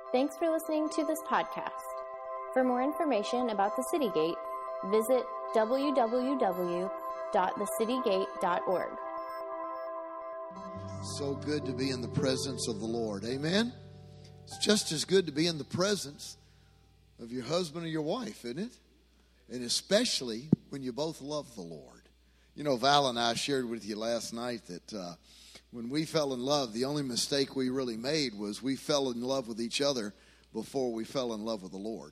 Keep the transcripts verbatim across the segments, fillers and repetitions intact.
Thanks for listening to this podcast. For more information about the City Gate, visit w w w dot the city gate dot org. So good to be in the presence of the Lord. Amen? It's just as good to be in the presence of your husband or your wife, isn't it? And especially when you both love the Lord. You know, Val and I shared with you last night that uh, when we fell in love, the only mistake we really made was we fell in love with each other before we fell in love with the Lord.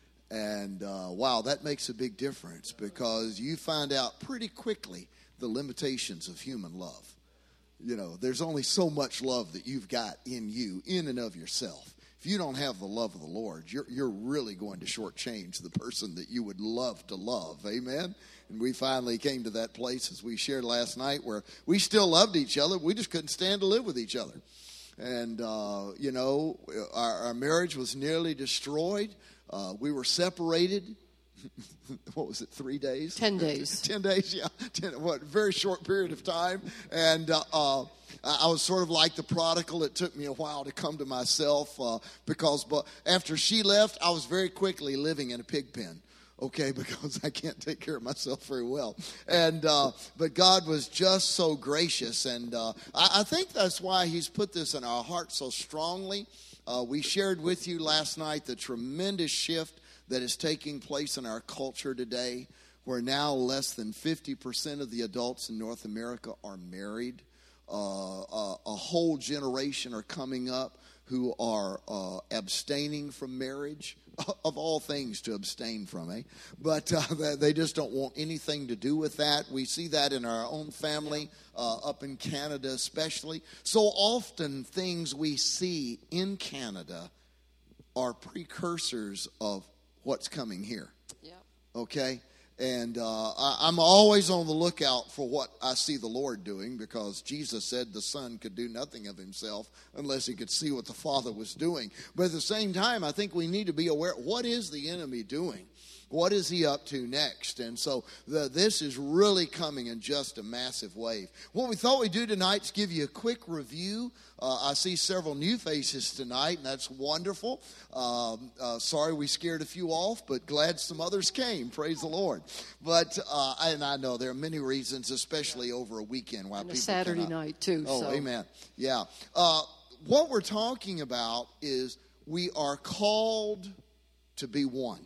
And uh, wow, that makes a big difference because you find out pretty quickly the limitations of human love. You know, there's only so much love that you've got in you, in and of yourself. If you don't have the love of the Lord, you're you're really going to shortchange the person that you would love to love. Amen? And we finally came to that place, as we shared last night, where we still loved each other. We just couldn't stand to live with each other. And, uh, you know, our, our marriage was nearly destroyed. Uh, we were separated. What was it, three days? Ten days. Ten days, yeah. Ten, what, very short period of time. And uh, uh, I was sort of like the prodigal. It took me a while to come to myself uh, because but after she left, I was very quickly living in a pig pen. Okay, because I can't take care of myself very well. And uh, but God was just so gracious. And uh, I, I think that's why he's put this in our heart so strongly. Uh, we shared with you last night the tremendous shift that is taking place in our culture today, where now less than fifty percent of the adults in North America are married. Uh, uh, a whole generation are coming up who are uh, abstaining from marriage, of all things to abstain from, eh? But uh, they just don't want anything to do with that. We see that in our own family, uh, up in Canada especially. So often things we see in Canada are precursors of what's coming here. Yep. Okay? And uh, I, I'm always on the lookout for what I see the Lord doing, because Jesus said the Son could do nothing of himself unless he could see what the Father was doing. But at the same time, I think we need to be aware, what is the enemy doing? What is he up to next? And so the, this is really coming in just a massive wave. What we thought we'd do tonight is give you a quick review. Uh, I see several new faces tonight, and that's wonderful. Um, uh, sorry we scared a few off, but glad some others came. Praise the Lord. But uh, and I know there are many reasons, especially over a weekend, why and people a Saturday cannot. night too. Oh, so. Amen. Yeah. Uh, what we're talking about is we are called to be one.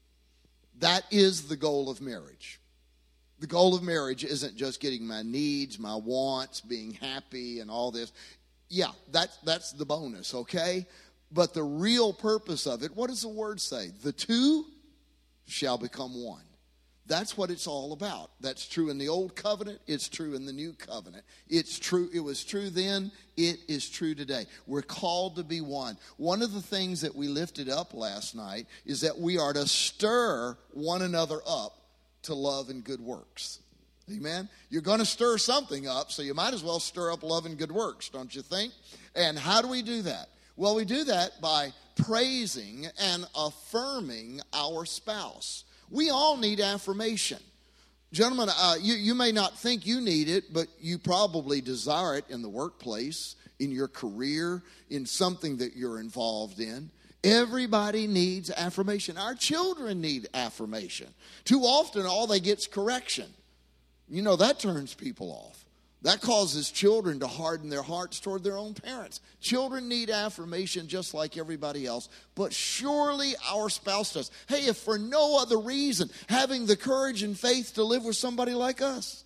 That is the goal of marriage. The goal of marriage isn't just getting my needs, my wants, being happy and all this. Yeah, that's, that's the bonus, okay? But the real purpose of it, what does the word say? The two shall become one. That's what it's all about. That's true in the old covenant. It's true in the new covenant. It's true. It was true then. It is true today. We're called to be one. One of the things that we lifted up last night is that we are to stir one another up to love and good works. Amen? You're going to stir something up, so you might as well stir up love and good works, don't you think? And how do we do that? Well, we do that by praising and affirming our spouse. We all need affirmation. Gentlemen, uh, you, you may not think you need it, but you probably desire it in the workplace, in your career, in something that you're involved in. Everybody needs affirmation. Our children need affirmation. Too often, all they get is correction. You know, that turns people off. That causes children to harden their hearts toward their own parents. Children need affirmation just like everybody else, but surely our spouse does. Hey, if for no other reason, having the courage and faith to live with somebody like us.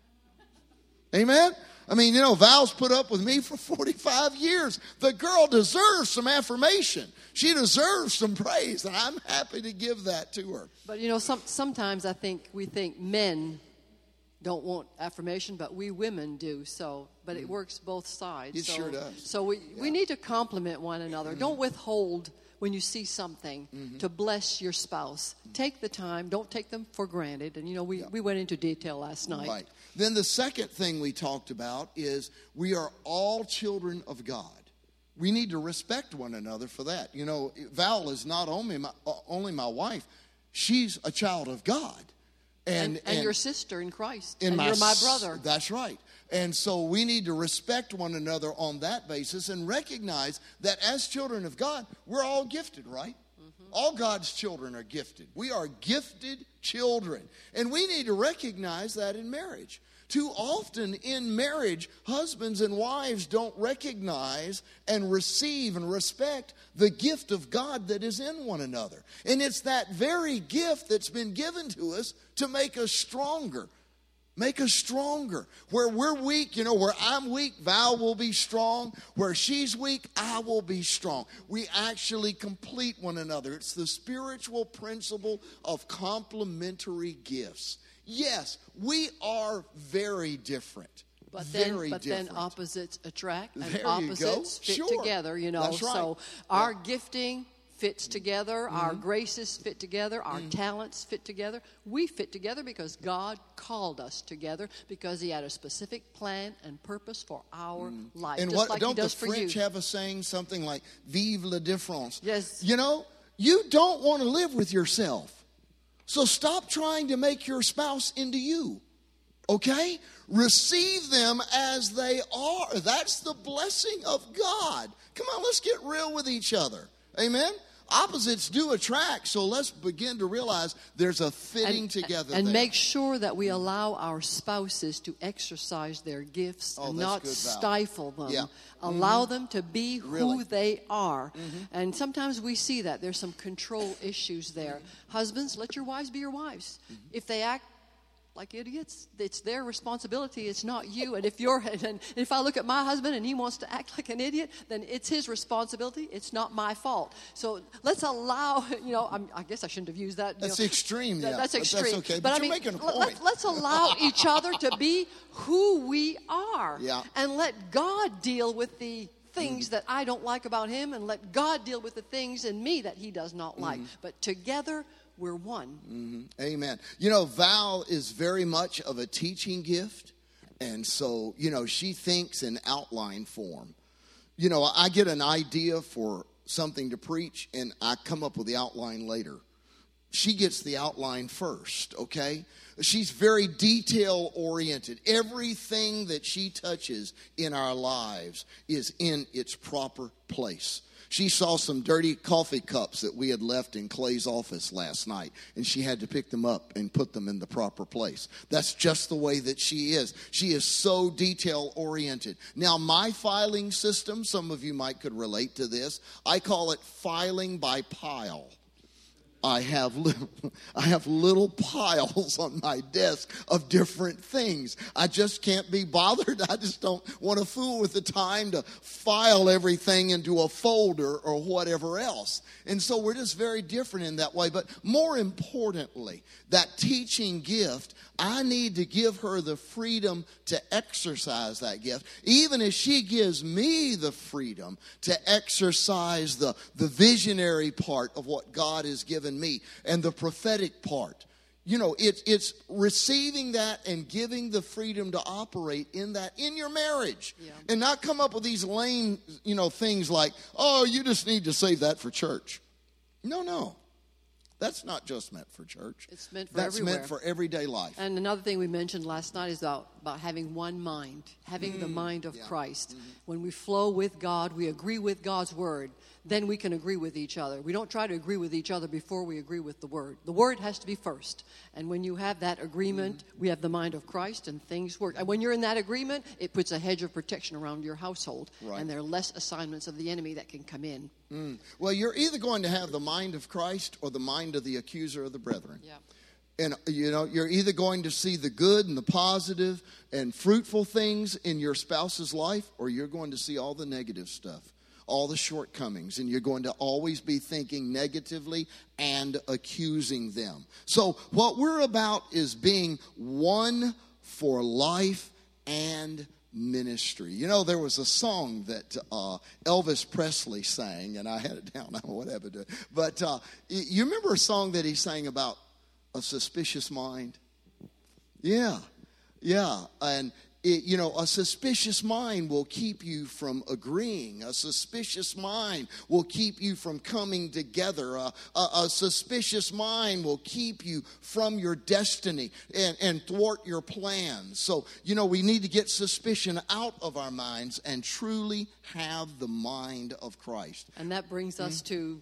Amen? I mean, you know, Val's put up with me for forty-five years. The girl deserves some affirmation. She deserves some praise, and I'm happy to give that to her. But, you know, some, sometimes I think we think men don't want affirmation, but we women do. So, but it works both sides. It so, sure does. So we, Yeah. we need to compliment one another. Mm-hmm. Don't withhold when you see something mm-hmm. to bless your spouse. Take the time. Don't take them for granted. And, you know, we, yeah. we went into detail last night. Right. Then the second thing we talked about is we are all children of God. We need to respect one another for that. You know, Val is not only my, only my wife. She's a child of God. And, and, and your sister in Christ. In and my, you're my brother. That's right. And so we need to respect one another on that basis and recognize that as children of God, we're all gifted, right? Mm-hmm. All God's children are gifted. We are gifted children. And we need to recognize that in marriage. Too often in marriage, husbands and wives don't recognize and receive and respect the gift of God that is in one another. And it's that very gift that's been given to us to make us stronger. Make us stronger. Where we're weak, you know, where I'm weak, Val will be strong. Where she's weak, I will be strong. We actually complete one another. It's the spiritual principle of complementary gifts. Yes, we are very different. But then, very but different. then opposites attract and There opposites you fit Sure. together, you know. That's right. So our yeah. gifting fits together, Mm-hmm. our graces fit together, our mm-hmm. talents fit together. We fit together because God called us together because He had a specific plan and purpose for our mm. life. And just what like don't He does the for French you. have a saying, something like "Vive la différence"? Yes. You know, you don't want to live with yourself. So stop trying to make your spouse into you, okay? Receive them as they are. That's the blessing of God. Come on, let's get real with each other. Amen? Opposites do attract, so let's begin to realize there's a fitting and, together and there. make sure that we allow our spouses to exercise their gifts Oh, and that's not good, Val. stifle them. Yeah. Allow Mm-hmm. them to be who Really. they are. Mm-hmm. And sometimes we see that. There's some control issues there. Husbands, let your wives be your wives. Mm-hmm. If they act like idiots, it's their responsibility. It's not you. And if you're, and if I look at my husband and he wants to act like an idiot, then it's his responsibility. It's not my fault. So let's allow. You know, I'm, I guess I shouldn't have used that. You That's know, extreme. that, Yeah, that's but extreme. That's okay. But, but I you're mean, making a let, point. let's allow each other to be who we are, Yeah. and let God deal with the things mm. that I don't like about him, and let God deal with the things in me that He does not like. Mm. But together, we're one. Mm-hmm. Amen. You know, Val is very much of a teaching gift. And so, you know, she thinks in outline form. You know, I get an idea for something to preach, and I come up with the outline later. She gets the outline first, okay? She's very detail-oriented. Everything that she touches in our lives is in its proper place. She saw some dirty coffee cups that we had left in Clay's office last night, and she had to pick them up and put them in the proper place. That's just the way that she is. She is so detail-oriented. Now, my filing system, some of you might could relate to this. I call it filing by pile. I have little, I have little piles on my desk of different things. I just can't be bothered. I just don't want to fool with the time to file everything into a folder or whatever else. And so we're just very different in that way. But more importantly, that teaching gift, I need to give her the freedom to exercise that gift, even as she gives me the freedom to exercise the, the visionary part of what God has given me and the prophetic part. You know, it, it's receiving that and giving the freedom to operate in that in your marriage. Yeah. And not come up with these lame, you know, things like, oh, you just need to save that for church. No, no. That's not just meant for church. It's meant for That's everywhere. meant for everyday life. And another thing we mentioned last night is about, about having one mind, having mm. the mind of yeah. Christ. Mm-hmm. When we flow with God, we agree with God's word, then we can agree with each other. We don't try to agree with each other before we agree with the word. The word has to be first. And when you have that agreement, mm-hmm. we have the mind of Christ and things work. And when you're in that agreement, it puts a hedge of protection around your household. Right. And there are less assignments of the enemy that can come in. Mm. Well, you're either going to have the mind of Christ or the mind of the accuser of the brethren. Yeah. And, you know, you're either going to see the good and the positive and fruitful things in your spouse's life, or you're going to see all the negative stuff, all the shortcomings, and you're going to always be thinking negatively and accusing them. So what we're about is being one for life and ministry. You know, there was a song that uh, Elvis Presley sang, and I had it down. I don't know what happened to it. But uh, you remember a song that he sang about a suspicious mind? Yeah, yeah. And it, you know, a suspicious mind will keep you from agreeing. A suspicious mind will keep you from coming together. A, a, a suspicious mind will keep you from your destiny and, and thwart your plans. So, you know, we need to get suspicion out of our minds and truly have the mind of Christ. And that brings us mm-hmm. to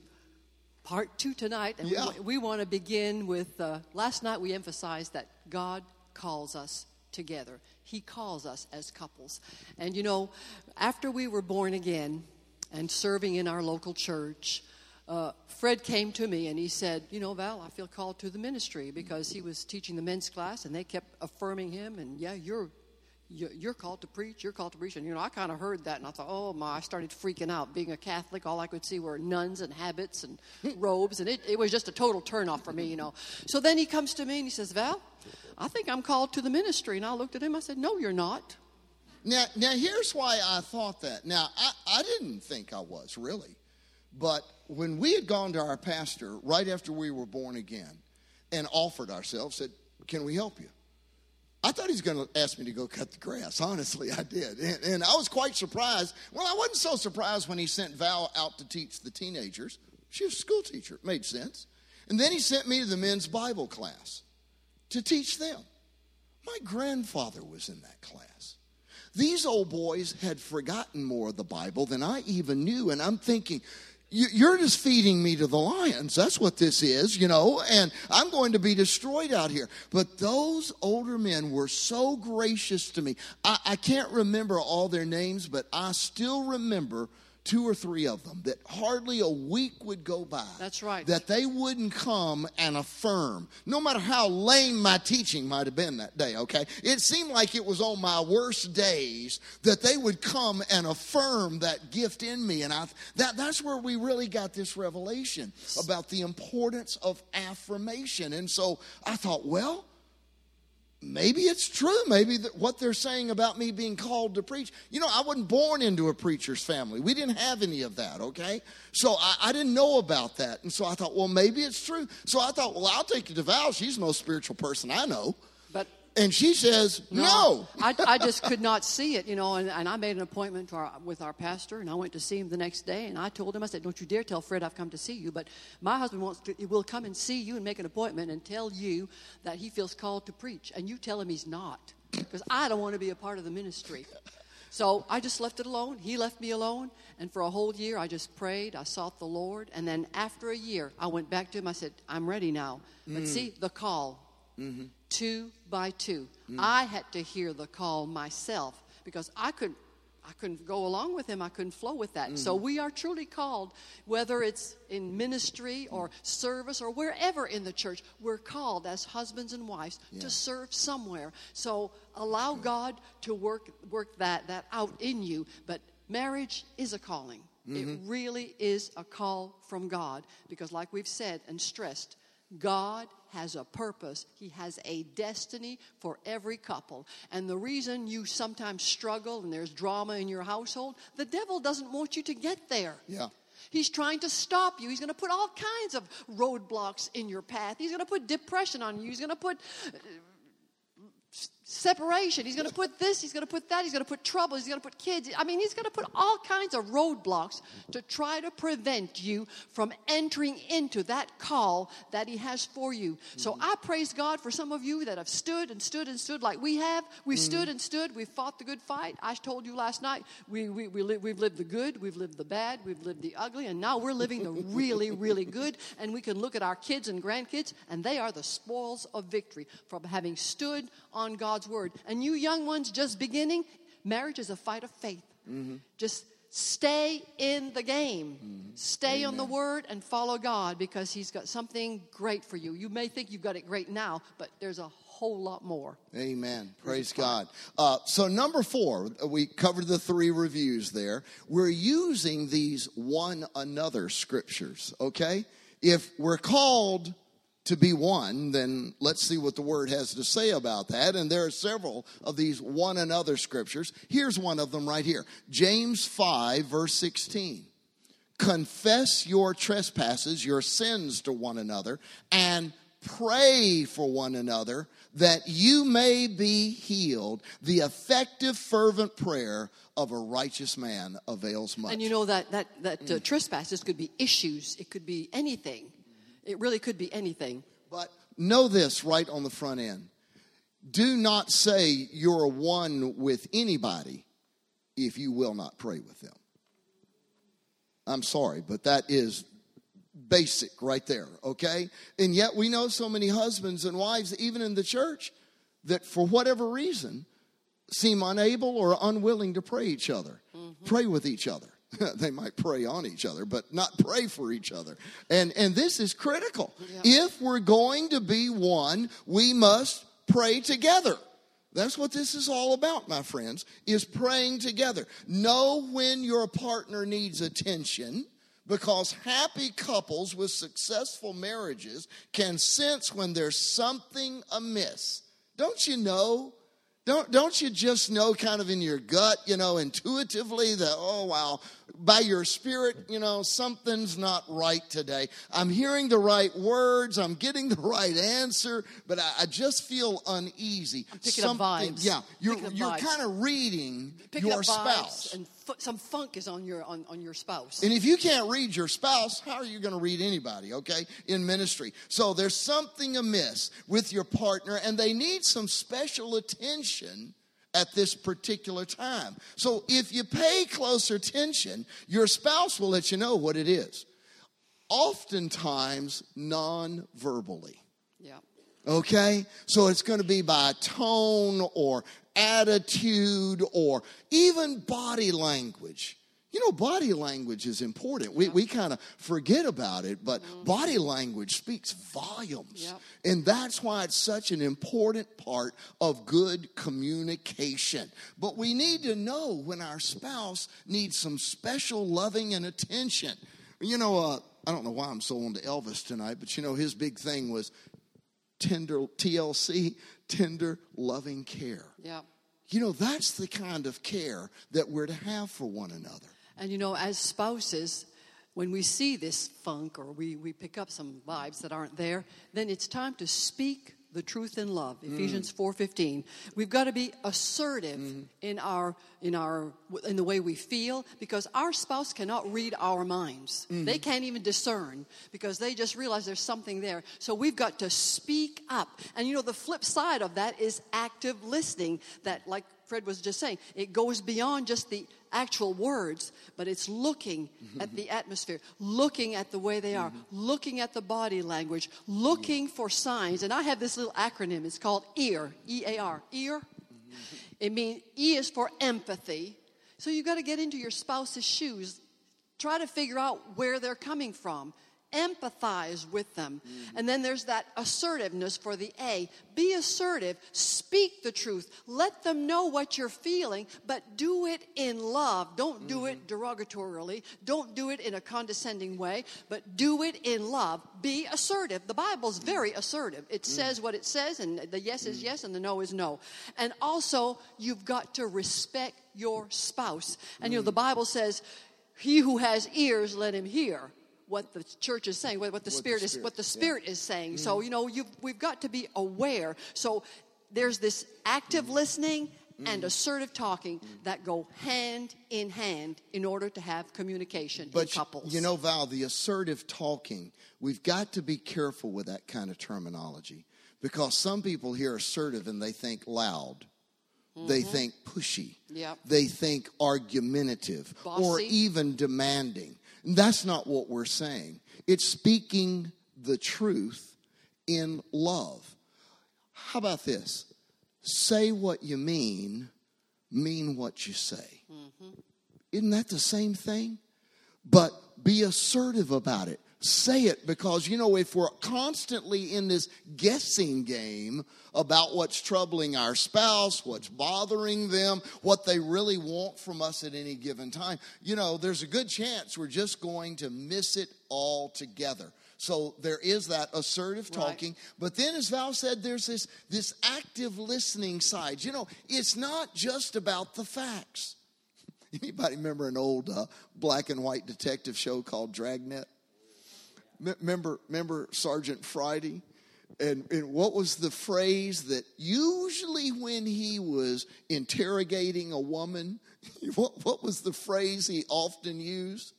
part two tonight. And yeah. we, we want to begin with, uh, last night we emphasized that God calls us together. He calls us as couples. And you know, after we were born again and serving in our local church, uh, Fred came to me and he said, you know, Val, I feel called to the ministry, because he was teaching the men's class and they kept affirming him. And yeah, you're you're called to preach, you're called to preach. And you know, I kind of heard that and I thought, oh my, I started freaking out. Being a Catholic, all I could see were nuns and habits and robes, and it, it was just a total turnoff for me, you know. So then he comes to me and he says, Val, I think I'm called to the ministry. And I looked at him, I said, no, you're not. Now, now here's why I thought that. Now, I, I didn't think I was, really. But when we had gone to our pastor right after we were born again and offered ourselves, said, can we help you? I thought he was going to ask me to go cut the grass. Honestly, I did. And, and I was quite surprised. Well, I wasn't so surprised when he sent Val out to teach the teenagers. She was a school teacher. It made sense. And then he sent me to the men's Bible class to teach them. My grandfather was in that class. These old boys had forgotten more of the Bible than I even knew. And I'm thinking, you're just feeding me to the lions. That's what this is, you know, and I'm going to be destroyed out here. But those older men were so gracious to me. I, I can't remember all their names, but I still remember two or three of them, that hardly a week would go by. That's right. That they wouldn't come and affirm, no matter how lame my teaching might have been that day, okay? It seemed like it was on my worst days that they would come and affirm that gift in me. And I, that, that's where we really got this revelation about the importance of affirmation. And so I thought, well, maybe it's true. Maybe that what they're saying about me being called to preach. You know, I wasn't born into a preacher's family. We didn't have any of that, okay? So I, I didn't know about that. And so I thought, well, maybe it's true. So I thought, well, I'll take you to Val. She's the most spiritual person I know. But and she says, no. no. I, I just could not see it, you know, and, and I made an appointment to our, with our pastor, and I went to see him the next day, and I told him, I said, don't you dare tell Fred I've come to see you, but my husband wants to, he will come and see you and make an appointment and tell you that he feels called to preach, and you tell him he's not, because I don't want to be a part of the ministry. So I just left it alone. He left me alone, and for a whole year I just prayed, I sought the Lord, and then after a year I went back to him, I said, I'm ready now. But mm. see, the call. Mm-hmm. Two by two. Mm. I had to hear the call myself, because I couldn't I couldn't go along with him. I couldn't flow with that. Mm. So we are truly called, whether it's in ministry or service or wherever in the church, we're called as husbands and wives yeah. to serve somewhere. So allow God to work work that, that out in you. But marriage is a calling. Mm-hmm. It really is a call from God, because like we've said and stressed, God has a purpose. He has a destiny for every couple. And the reason you sometimes struggle and there's drama in your household, the devil doesn't want you to get there. Yeah. He's trying to stop you. He's going to put all kinds of roadblocks in your path. He's going to put depression on you. He's going to put separation. He's going to put this. He's going to put that. He's going to put trouble. He's going to put kids. I mean, he's going to put all kinds of roadblocks to try to prevent you from entering into that call that he has for you. Mm-hmm. So I praise God for some of you that have stood and stood and stood like we have. We've mm-hmm. stood and stood. We've fought the good fight. I told you last night, we, we, we li- we've lived the good. We've lived the bad. We've lived the ugly. And now we're living the really, really good. And we can look at our kids and grandkids, and they are the spoils of victory from having stood on God's word. And you young ones just beginning, marriage is a fight of faith. Mm-hmm. Just stay in the game. Mm-hmm. Stay Amen. On the word and follow God, because he's got something great for you. You may think you've got it great now, but there's a whole lot more. Amen. Praise God. Uh, so number four, we covered the three reviews there. We're using these one another scriptures, okay? If we're called to be one, then let's see what the word has to say about that. And there are several of these one another scriptures. Here's one of them right here. James five, verse sixteen. Confess your trespasses, your sins to one another, and pray for one another that you may be healed. The effective, fervent prayer of a righteous man avails much. And you know that that that uh, trespasses could be issues. It could be anything. It really could be anything. But know this right on the front end. Do not say you're one with anybody if you will not pray with them. I'm sorry, but that is basic right there, okay? And yet we know so many husbands and wives, even in the church, that for whatever reason seem unable or unwilling to pray each other, mm-hmm. pray with each other. They might pray on each other, but not pray for each other. And, and this is critical. Yeah. If we're going to be one, we must pray together. That's what this is all about, my friends, is praying together. Know when your partner needs attention, because happy couples with successful marriages can sense when there's something amiss. Don't you know? Don't, don't you just know kind of in your gut, you know, intuitively that, oh, wow, by your spirit, you know, something's not right today. I'm hearing the right words. I'm getting the right answer, but I, I just feel uneasy. I'm picking something, up vibes. Yeah, you're, Picking up you're vibes. kind of reading Picking your up spouse. And f- some funk is on your on, on your spouse. And if you can't read your spouse, how are you going to read anybody, okay, in ministry? So there's something amiss with your partner, and they need some special attention at this particular time. So if you pay close attention, your spouse will let you know what it is. Oftentimes, non-verbally. Yeah. Okay? So it's going to be by tone or attitude or even body language. You know, body language is important. We we kind of forget about it, but mm-hmm. body language speaks volumes. Yep. And that's why it's such an important part of good communication. But we need to know when our spouse needs some special loving and attention. You know, uh, I don't know why I'm so on to Elvis tonight, but you know, his big thing was tender, T L C, tender, loving care. Yeah. You know, that's the kind of care that we're to have for one another. And, you know, as spouses, when we see this funk or we, we pick up some vibes that aren't there, then it's time to speak the truth in love. Mm. Ephesians four fifteen. We've got to be assertive mm. in our in our in the way we feel, because our spouse cannot read our minds. Mm. They can't even discern, because they just realize there's something there. So we've got to speak up. And you know, the flip side of that is active listening. That, like Fred was just saying, it goes beyond just the actual words, but it's looking mm-hmm. at the atmosphere, looking at the way they are, mm-hmm. looking at the body language, looking mm-hmm. for signs. And I have this little acronym. It's called EAR, E A R, EAR. Mm-hmm. It means, E is for empathy. So you've got to get into your spouse's shoes. Try to figure out where they're coming from. Empathize with them. Mm-hmm. And then there's that assertiveness for the A. Be assertive. Speak the truth. Let them know what you're feeling, but do it in love. Don't mm-hmm. do it derogatorily. Don't do it in a condescending way, but do it in love. Be assertive. The Bible's very assertive. It mm-hmm. says what it says, and the yes is yes and the no is no. And also, you've got to respect your spouse. And mm-hmm. you know, the Bible says, he who has ears, let him hear what the church is saying, what the what Spirit the is, Spirit, what the Spirit yeah. is saying. Mm-hmm. So, you know, you've, we've got to be aware. So there's this active mm-hmm. listening mm-hmm. and assertive talking mm-hmm. that go hand in hand in order to have communication but in couples. You know, Val, the assertive talking, we've got to be careful with that kind of terminology, because some people hear assertive and they think loud. Mm-hmm. They think pushy. Yep. They think argumentative. Bossy. Or even demanding. That's not what we're saying. It's speaking the truth in love. How about this? Say what you mean, mean what you say. Mm-hmm. Isn't that the same thing? But be assertive about it. Say it, because, you know, if we're constantly in this guessing game about what's troubling our spouse, what's bothering them, what they really want from us at any given time, you know, there's a good chance we're just going to miss it altogether. So there is that assertive talking. Right. But then, as Val said, there's this, this active listening side. You know, it's not just about the facts. Anybody remember an old uh, black and white detective show called Dragnet? Remember, remember Sergeant Friday? And, and what was the phrase that usually when he was interrogating a woman, what, what was the phrase he often used?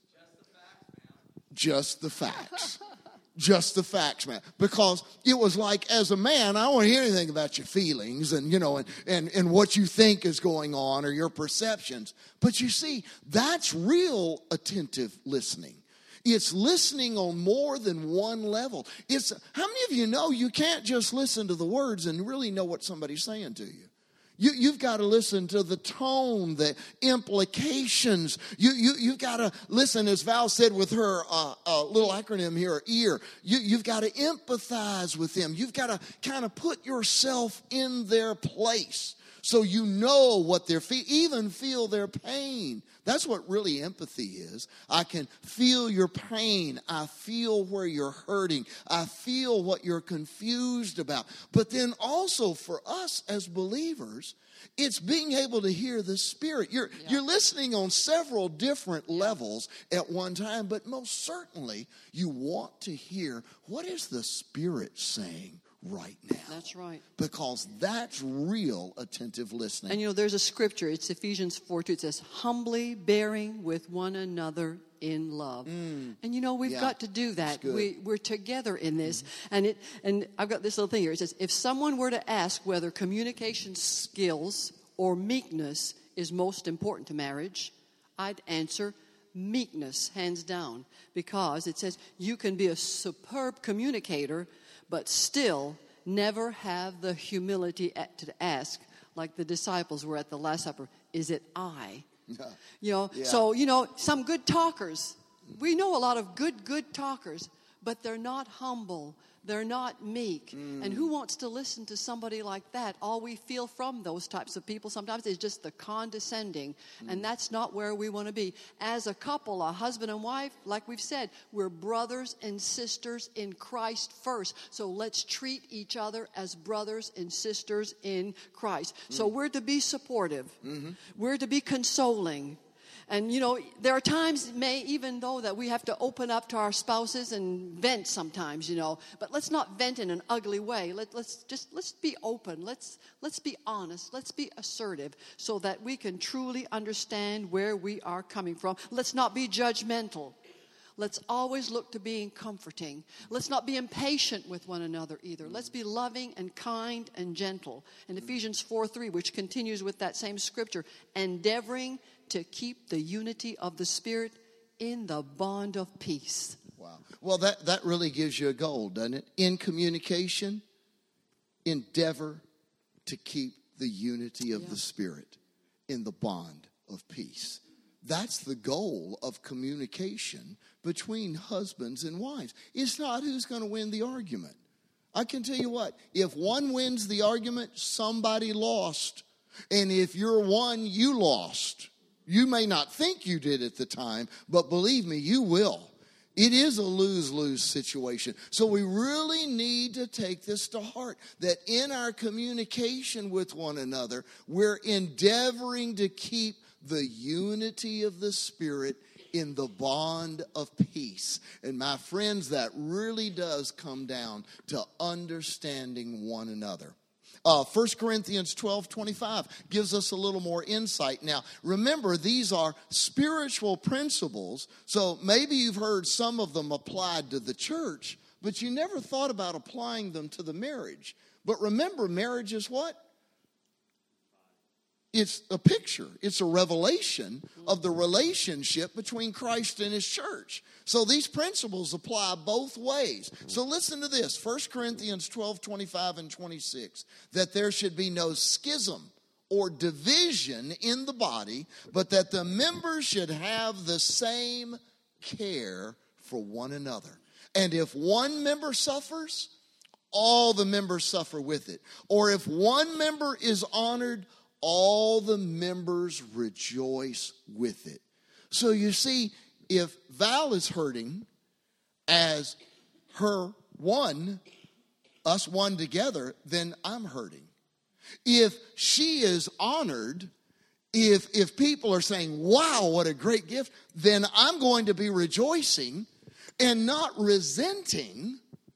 Just the facts, man. Just the facts. Just the facts, man. Because it was like, as a man, I don't want to hear anything about your feelings and, you know, and, and, and what you think is going on or your perceptions. But you see, that's real attentive listening. It's listening on more than one level. It's how many of you know you can't just listen to the words and really know what somebody's saying to you? You, you've got to listen to the tone, the implications. You, you, you've got to listen, as Val said with her uh, uh, little acronym here, EAR. You, you've got to empathize with them. You've got to kind of put yourself in their place so you know what they're feeling, even feel their pain. That's what really empathy is. I can feel your pain. I feel where you're hurting. I feel what you're confused about. But then also for us as believers, it's being able to hear the Spirit. You're, yeah. you're listening on several different levels at one time, but most certainly you want to hear, what is the Spirit saying right now? That's right. Because that's real attentive listening. And you know, there's a scripture, it's Ephesians four two. It says, humbly bearing with one another in love. Mm. And you know, we've yeah. got to do that. We, we're together in this. Mm-hmm. And it and I've got this little thing here. It says, if someone were to ask whether communication skills or meekness is most important to marriage, I'd answer meekness, hands down. Because it says you can be a superb communicator, but still never have the humility to ask, like the disciples were at the Last Supper, is it I? Yeah. You know, yeah. So, you know, some good talkers, we know a lot of good, good talkers, but they're not humble. They're not meek. Mm. And who wants to listen to somebody like that? All we feel from those types of people sometimes is just the condescending. Mm. And that's not where we want to be. As a couple, a husband and wife, like we've said, we're brothers and sisters in Christ first. So let's treat each other as brothers and sisters in Christ. Mm. So we're to be supportive. Mm-hmm. We're to be consoling. And, you know, there are times, may even though that we have to open up to our spouses and vent sometimes, you know. But let's not vent in an ugly way. Let, let's just, let's be open. Let's, let's be honest. Let's be assertive so that we can truly understand where we are coming from. Let's not be judgmental. Let's always look to being comforting. Let's not be impatient with one another either. Let's be loving and kind and gentle. In Ephesians four three, which continues with that same scripture, endeavoring to keep the unity of the Spirit in the bond of peace. Wow. Well, that, that really gives you a goal, doesn't it? In communication, endeavor to keep the unity of yeah. the Spirit in the bond of peace. That's the goal of communication between husbands and wives. It's not who's going to win the argument. I can tell you what, if one wins the argument, somebody lost. And if you're one, you lost. You may not think you did at the time, but believe me, you will. It is a lose-lose situation. So we really need to take this to heart, that in our communication with one another, we're endeavoring to keep the unity of the Spirit in the bond of peace. And my friends, that really does come down to understanding one another. Uh, First Corinthians twelve twenty-five gives us a little more insight. Now, remember, these are spiritual principles, so maybe you've heard some of them applied to the church, but you never thought about applying them to the marriage. But remember, marriage is what? It's a picture. It's a revelation of the relationship between Christ and His church. So these principles apply both ways. So listen to this, First Corinthians twelve twenty-five and twenty-six, that there should be no schism or division in the body, but that the members should have the same care for one another. And if one member suffers, all the members suffer with it. Or if one member is honored, all the members rejoice with it. So you see, if Val is hurting as her one, us one together, then I'm hurting. If she is honored, if if people are saying, wow, what a great gift, then I'm going to be rejoicing and not resenting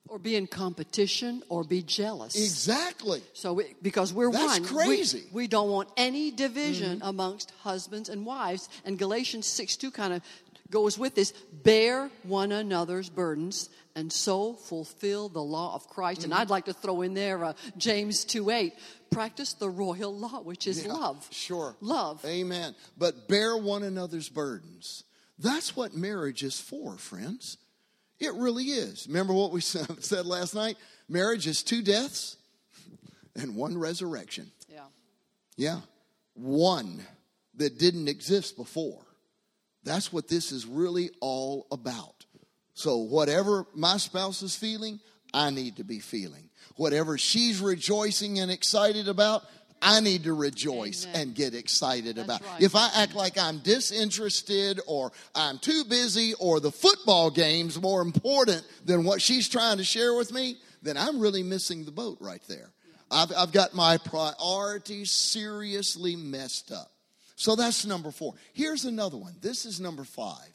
Or be in competition or be jealous. Exactly. So we, because we're That's one. crazy. We, we don't want any division mm-hmm. amongst husbands and wives. And Galatians six two kind of goes with this. Bear one another's burdens and so fulfill the law of Christ. Mm-hmm. And I'd like to throw in there uh, James two eight. Practice the royal law, which is yeah, love. Sure. Love. Amen. But bear one another's burdens. That's what marriage is for, friends. It really is. Remember what we said last night? Marriage is two deaths and one resurrection. Yeah. Yeah. One that didn't exist before. That's what this is really all about. So whatever my spouse is feeling, I need to be feeling. Whatever she's rejoicing and excited about, I need to rejoice Amen. And get excited That's about. Right. If I act like I'm disinterested or I'm too busy or the football game's more important than what she's trying to share with me, then I'm really missing the boat right there. Yeah. I've, I've got my priorities seriously messed up. So that's number four. Here's another one. This is number five.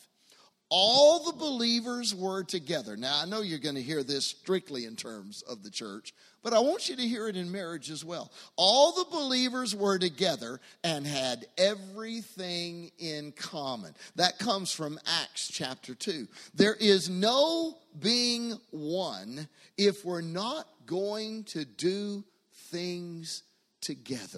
All the believers were together. Now, I know you're going to hear this strictly in terms of the church, but I want you to hear it in marriage as well. All the believers were together and had everything in common. That comes from Acts chapter two. There is no being one if we're not going to do things together.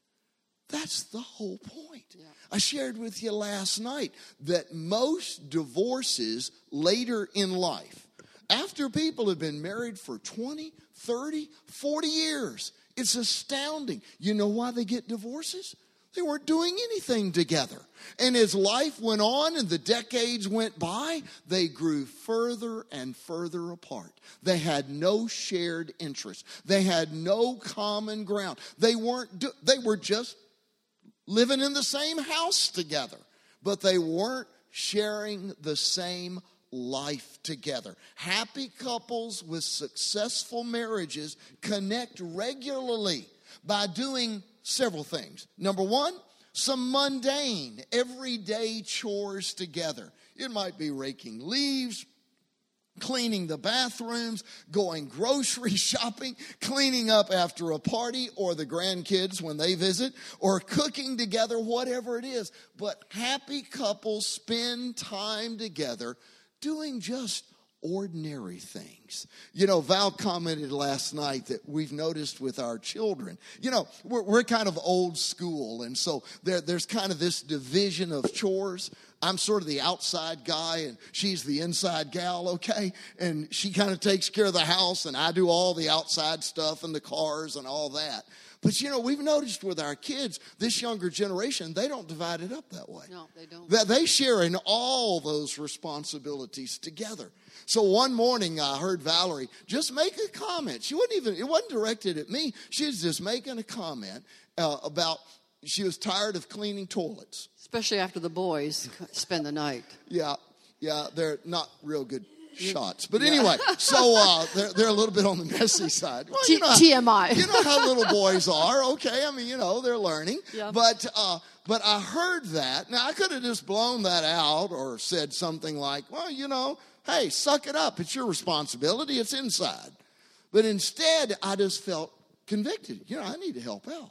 That's the whole point. Yeah. I shared with you last night that most divorces later in life, after people have been married for twenty, thirty, forty years, it's astounding. You know why they get divorces? They weren't doing anything together. And as life went on and the decades went by, they grew further and further apart. They had no shared interest. They had no common ground. They weren't. Do- they were just living in the same house together, but they weren't sharing the same life together. Happy couples with successful marriages connect regularly by doing several things. Number one, some mundane, everyday chores together. It might be raking leaves, cleaning the bathrooms, going grocery shopping, cleaning up after a party or the grandkids when they visit, or cooking together, whatever it is. But happy couples spend time together doing just ordinary things. You know, Val commented last night that we've noticed with our children, you know, we're, we're kind of old school, and so there, there's kind of this division of chores. I'm sort of the outside guy, and she's the inside gal, okay? And she kind of takes care of the house, and I do all the outside stuff and the cars and all that. But, you know, we've noticed with our kids, this younger generation, they don't divide it up that way. No, they don't. That they share in all those responsibilities together. So one morning I heard Valerie just make a comment. She wasn't even, it wasn't directed at me. She was just making a comment uh, about she was tired of cleaning toilets. Especially after the boys spend the night. Yeah, yeah, they're not real good shots. But anyway, so uh, they're, they're a little bit on the messy side. Well, you know, T M I. You know how little boys are. Okay, I mean, you know, they're learning. Yeah. But, uh, but I heard that. Now, I could have just blown that out or said something like, well, you know, hey, suck it up. It's your responsibility. It's inside. But instead, I just felt convicted. You know, I need to help out.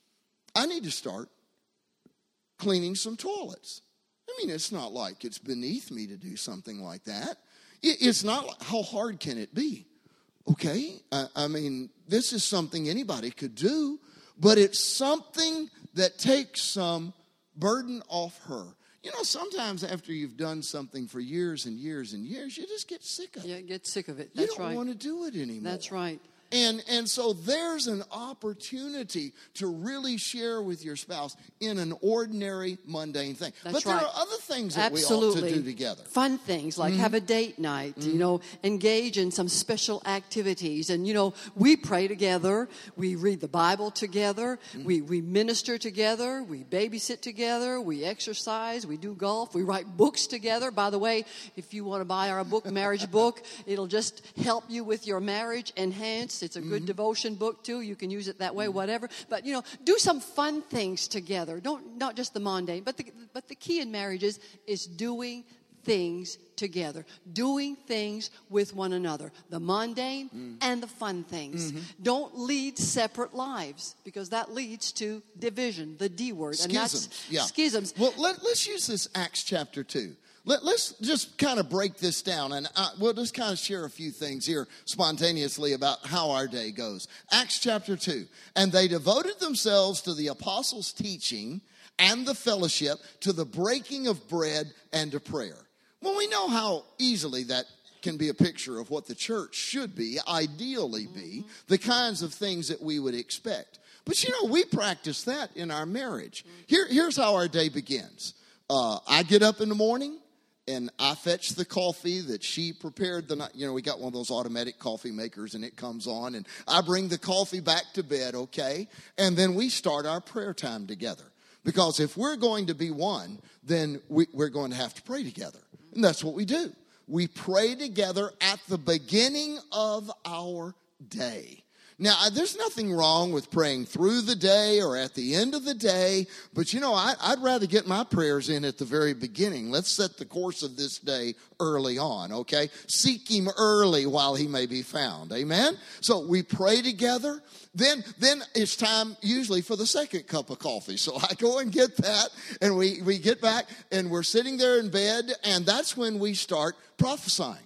I need to start cleaning some toilets. I mean, it's not like it's beneath me to do something like that. It's not like, how hard can it be? Okay, I, I mean, this is something anybody could do, but it's something that takes some burden off her. You know, sometimes after you've done something for years and years and years, you just get sick of it. Yeah, get sick of it. That's you don't right. want to do it anymore. That's right. And and so there's an opportunity to really share with your spouse in an ordinary, mundane thing. That's but there right. are other things that Absolutely. we ought to do together. Fun things like mm-hmm. have a date night, mm-hmm. you know, engage in some special activities. And, you know, we pray together. We read the Bible together. Mm-hmm. We, we minister together. We babysit together. We exercise. We do golf. We write books together. By the way, if you want to buy our book, Marriage Book, it'll just help you with your marriage, enhance. It's a good mm-hmm. devotion book, too. You can use it that way, mm-hmm. whatever. But, you know, do some fun things together. Don't Not just the mundane. But the, but the key in marriage is, is doing things together, doing things with one another, the mundane mm. and the fun things. Mm-hmm. Don't lead separate lives, because that leads to division, the D word. Schisms. And that's yeah. schisms. Well, let, let's use this Acts chapter two. Let, let's just kind of break this down, and uh, we'll just kind of share a few things here spontaneously about how our day goes. Acts chapter two. And they devoted themselves to the apostles' teaching and the fellowship, to the breaking of bread and to prayer. Well, we know how easily that can be a picture of what the church should be, ideally be, mm-hmm. the kinds of things that we would expect. But, you know, we practice that in our marriage. Mm-hmm. Here, here's how our day begins. Uh, I get up in the morning, and I fetch the coffee that she prepared the night. You know, we got one of those automatic coffee makers, and it comes on. And I bring the coffee back to bed, okay? And then we start our prayer time together. Because if we're going to be one, then we, we're going to have to pray together. And that's what we do. We pray together at the beginning of our day. Now, there's nothing wrong with praying through the day or at the end of the day, but you know, I, I'd rather get my prayers in at the very beginning. Let's set the course of this day early on, okay? Seek him early while he may be found, amen? So we pray together. Then, then it's time usually for the second cup of coffee. So I go and get that, and we, we get back, and we're sitting there in bed, and that's when we start prophesying.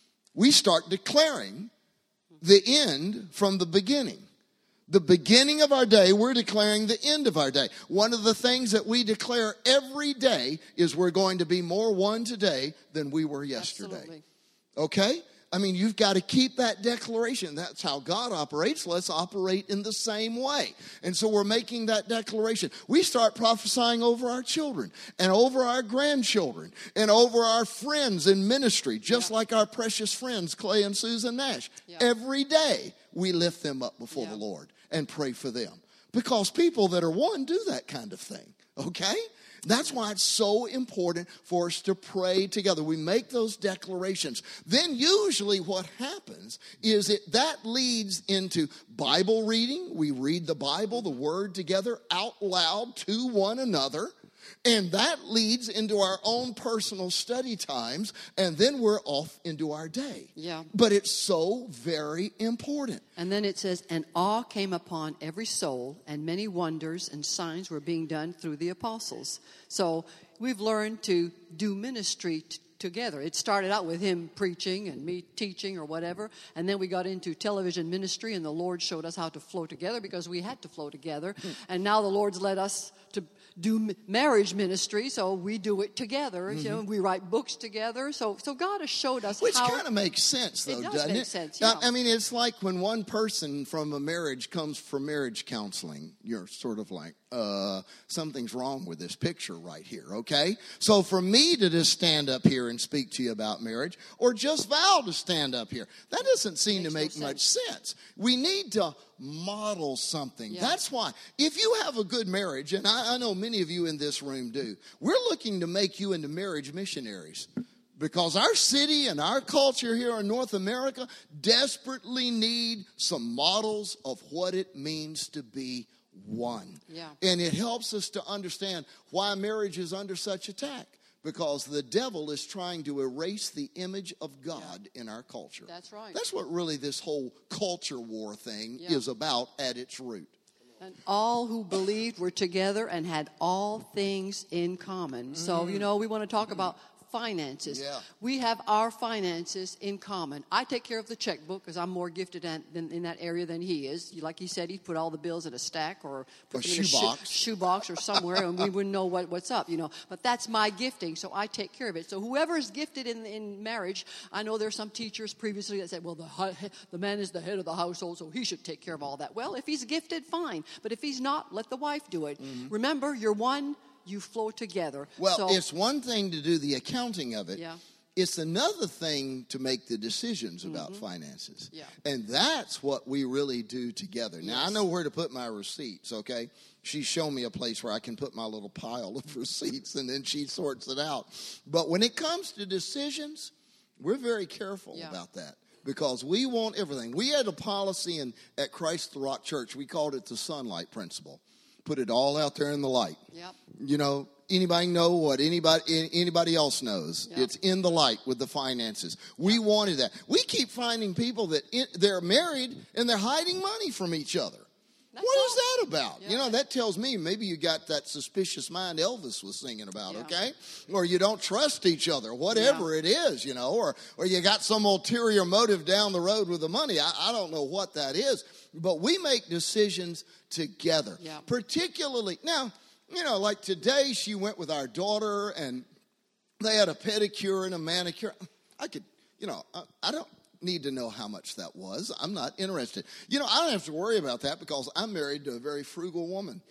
We start declaring the end from the beginning. The beginning of our day, we're declaring the end of our day. One of the things that we declare every day is we're going to be more one today than we were yesterday. Absolutely. Okay? I mean, you've got to keep that declaration. That's how God operates. Let's operate in the same way. And so we're making that declaration. We start prophesying over our children and over our grandchildren and over our friends in ministry, just yeah. like our precious friends, Clay and Susan Nash. Yeah. Every day we lift them up before yeah. the Lord and pray for them. Because people that are one do that kind of thing. Okay? That's why it's so important for us to pray together. We make those declarations. Then usually what happens is it that leads into Bible reading. We read the Bible, the Word together out loud to one another. And that leads into our own personal study times, and then we're off into our day. Yeah. But it's so very important. And then it says, and awe came upon every soul, and many wonders and signs were being done through the apostles. So we've learned to do ministry t- together. It started out with him preaching and me teaching or whatever, and then we got into television ministry, and the Lord showed us how to flow together because we had to flow together. Hmm. And now the Lord's led us to do marriage ministry, so we do it together. Mm-hmm. You know, we write books together. So, so God has showed us Which how. Which kind of makes sense, though, it does doesn't make it? Sense, yeah. I mean, it's like when one person from a marriage comes for marriage counseling. You're sort of like, uh, something's wrong with this picture right here, okay? So for me to just stand up here and speak to you about marriage, or just Val to stand up here, that doesn't seem to make no much sense. We need to model something. Yeah. That's why, if you have a good marriage, and I, I know many of you in this room do, we're looking to make you into marriage missionaries. Because our city and our culture here in North America desperately need some models of what it means to be one. Yeah. And it helps us to understand why marriage is under such attack. Because the devil is trying to erase the image of God yeah. in our culture. That's right. That's what really this whole culture war thing yeah. is about at its root. And all who believed were together and had all things in common. Mm. So, you know, we want to talk mm. about finances. Yeah. We have our finances in common. I take care of the checkbook because I'm more gifted at, than, in that area than he is. Like he said, he put all the bills in a stack or put a them in a shoebox. shoe, shoebox or somewhere, and we wouldn't know what, what's up, you know. But that's my gifting, so I take care of it. So whoever is gifted in, in marriage, I know there's some teachers previously that said, well, the, the man is the head of the household, so he should take care of all that. Well, if he's gifted, fine. But if he's not, let the wife do it. Mm-hmm. Remember, you're one. You flow together. Well, so, it's one thing to do the accounting of it. Yeah. It's another thing to make the decisions about mm-hmm. finances. Yeah. And that's what we really do together. Now, yes. I know where to put my receipts, okay? She's shown me a place where I can put my little pile of receipts, and then she sorts it out. But when it comes to decisions, we're very careful yeah. about that. Because we want everything. We had a policy in, at Christ the Rock Church. We called it the sunlight principle. Put it all out there in the light. Yep. You know, anybody know what anybody anybody else knows? Yeah. It's in the light with the finances. We wanted that. We keep finding people that in, they're married and they're hiding money from each other. That's What all. is that about? Yeah. You know, that tells me maybe you got that suspicious mind Elvis was singing about, Yeah. okay? Or you don't trust each other, whatever Yeah. it is, you know, or or you got some ulterior motive down the road with the money. I, I don't know what that is. But we make decisions together. Yeah. Particularly, now, you know, like today she went with our daughter and they had a pedicure and a manicure. I could, you know, I, I don't need to know how much that was. I'm not interested. You know, I don't have to worry about that because I'm married to a very frugal woman.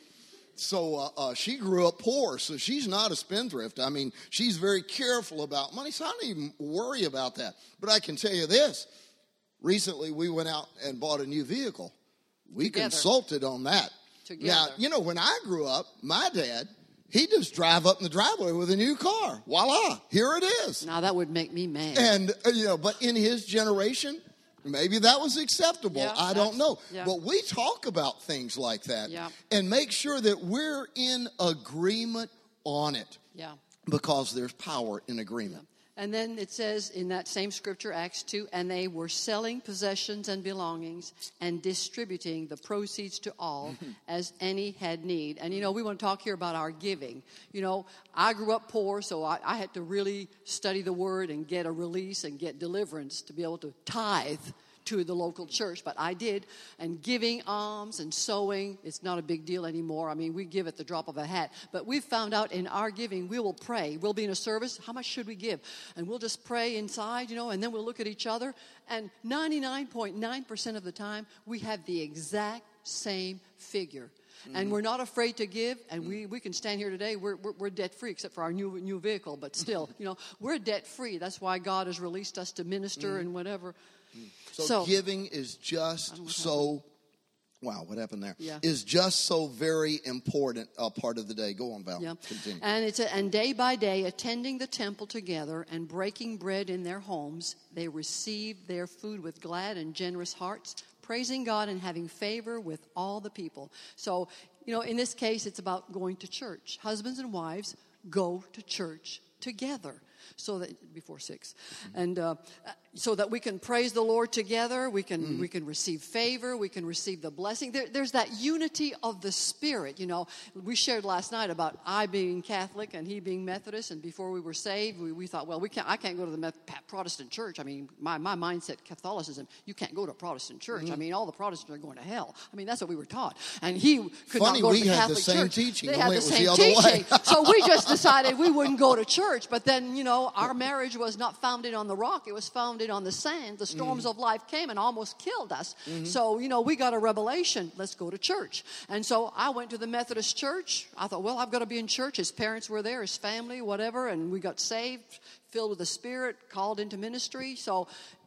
So uh, uh, she grew up poor, so she's not a spendthrift. I mean, she's very careful about money, so I don't even worry about that. But I can tell you this. Recently, we went out and bought a new vehicle. We Together. consulted on that. Together. Now, you know, when I grew up, my dad, he just drive up in the driveway with a new car. Voila, here it is. Now that would make me mad. And, uh, you know, but in his generation, maybe that was acceptable. Yeah, I don't that's- know. yeah. But we talk about things like that Yeah. and make sure that we're in agreement on it yeah. because there's power in agreement. And then it says in that same scripture, Acts two, and they were selling possessions and belongings and distributing the proceeds to all as any had need. And, you know, we want to talk here about our giving. You know, I grew up poor, so I, I had to really study the word and get a release and get deliverance to be able to tithe to the local church, but I did. And giving alms and sowing, it's not a big deal anymore. I mean, we give at the drop of a hat. But we've found out in our giving, we will pray. We'll be in a service. How much should we give? And we'll just pray inside, you know, and then we'll look at each other. And ninety-nine point nine percent of the time, we have the exact same figure. Mm-hmm. And we're not afraid to give, and we, we can stand here today. We're, we're, we're debt-free, except for our new new vehicle. But still, you know, we're debt-free. That's why God has released us to minister mm-hmm. and whatever. So, So- giving is just so, wow, what happened there? Yeah. Is just so very important a part of the day. Go on, Val. Yeah. Continue. And it's a, and day by day, attending the temple together and breaking bread in their homes, they received their food with glad and generous hearts, praising God and having favor with all the people. So, you know, in this case, it's about going to church. Husbands and wives go to church together. So that before six, and uh, so that we can praise the Lord together, we can mm. we can receive favor, we can receive the blessing. There, there's that unity of the Spirit. You know, we shared last night about I being Catholic and he being Methodist, and before we were saved, we, we thought, well, we can't. I can't go to the Meth- Protestant church. I mean, my my mindset, Catholicism, you can't go to a Protestant church. Mm. I mean, all the Protestants are going to hell. I mean, that's what we were taught, and he could Funny, not go we to the had Catholic the same church. teaching. They Only had the it was same the other teaching, way. so we just decided we wouldn't go to church. But then, you know, our marriage was not founded on the rock. It was founded on the sand. The storms mm. of life came and almost killed us. Mm-hmm. So, you know, we got a revelation. Let's go to church. And so I went to the Methodist church. I thought, well, I've got to be in church. His parents were there, his family, whatever. And we got saved, filled with the Spirit, called into ministry. So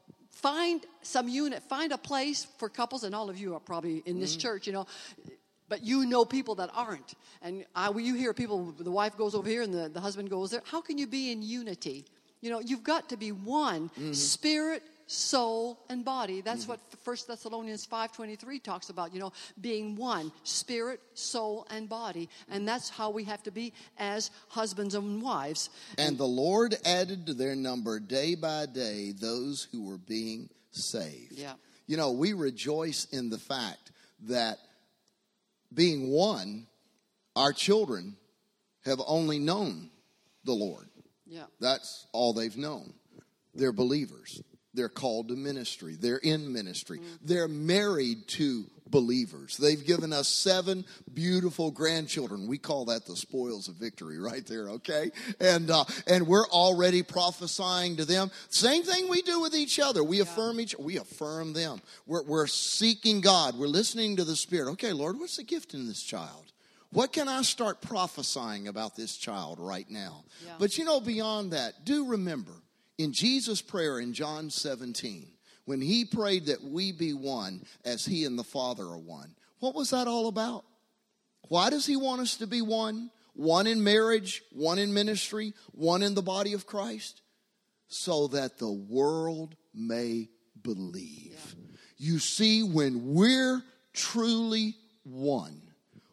find some unit, find a place for couples. And all of you are probably in this mm. church, you know. But you know people that aren't. And I, when you hear people, the wife goes over here and the, the husband goes there. How can you be in unity? You know, you've got to be one, mm-hmm. spirit, soul, and body. That's mm-hmm. what First Thessalonians five twenty-three talks about, you know, being one, spirit, soul, and body. And that's how we have to be as husbands and wives. And, and the Lord added to their number day by day those who were being saved. Yeah. You know, we rejoice in the fact that being one, our children have only known the Lord. Yeah. That's all they've known. They're believers. They're called to ministry. They're in ministry. Mm. They're married to believers. They've given us seven beautiful grandchildren. We call that the spoils of victory right there, okay? And uh, and we're already prophesying to them. Same thing we do with each other. We yeah. affirm each we affirm them. We're, we're seeking God. We're listening to the Spirit. Okay, Lord, what's the gift in this child? What can I start prophesying about this child right now? Yeah. But you know, beyond that, do remember, in Jesus' prayer in John seventeen, when he prayed that we be one as he and the Father are one, what was that all about? Why does he want us to be one? One in marriage, one in ministry, one in the body of Christ? So that the world may believe. Yeah. You see, when we're truly one,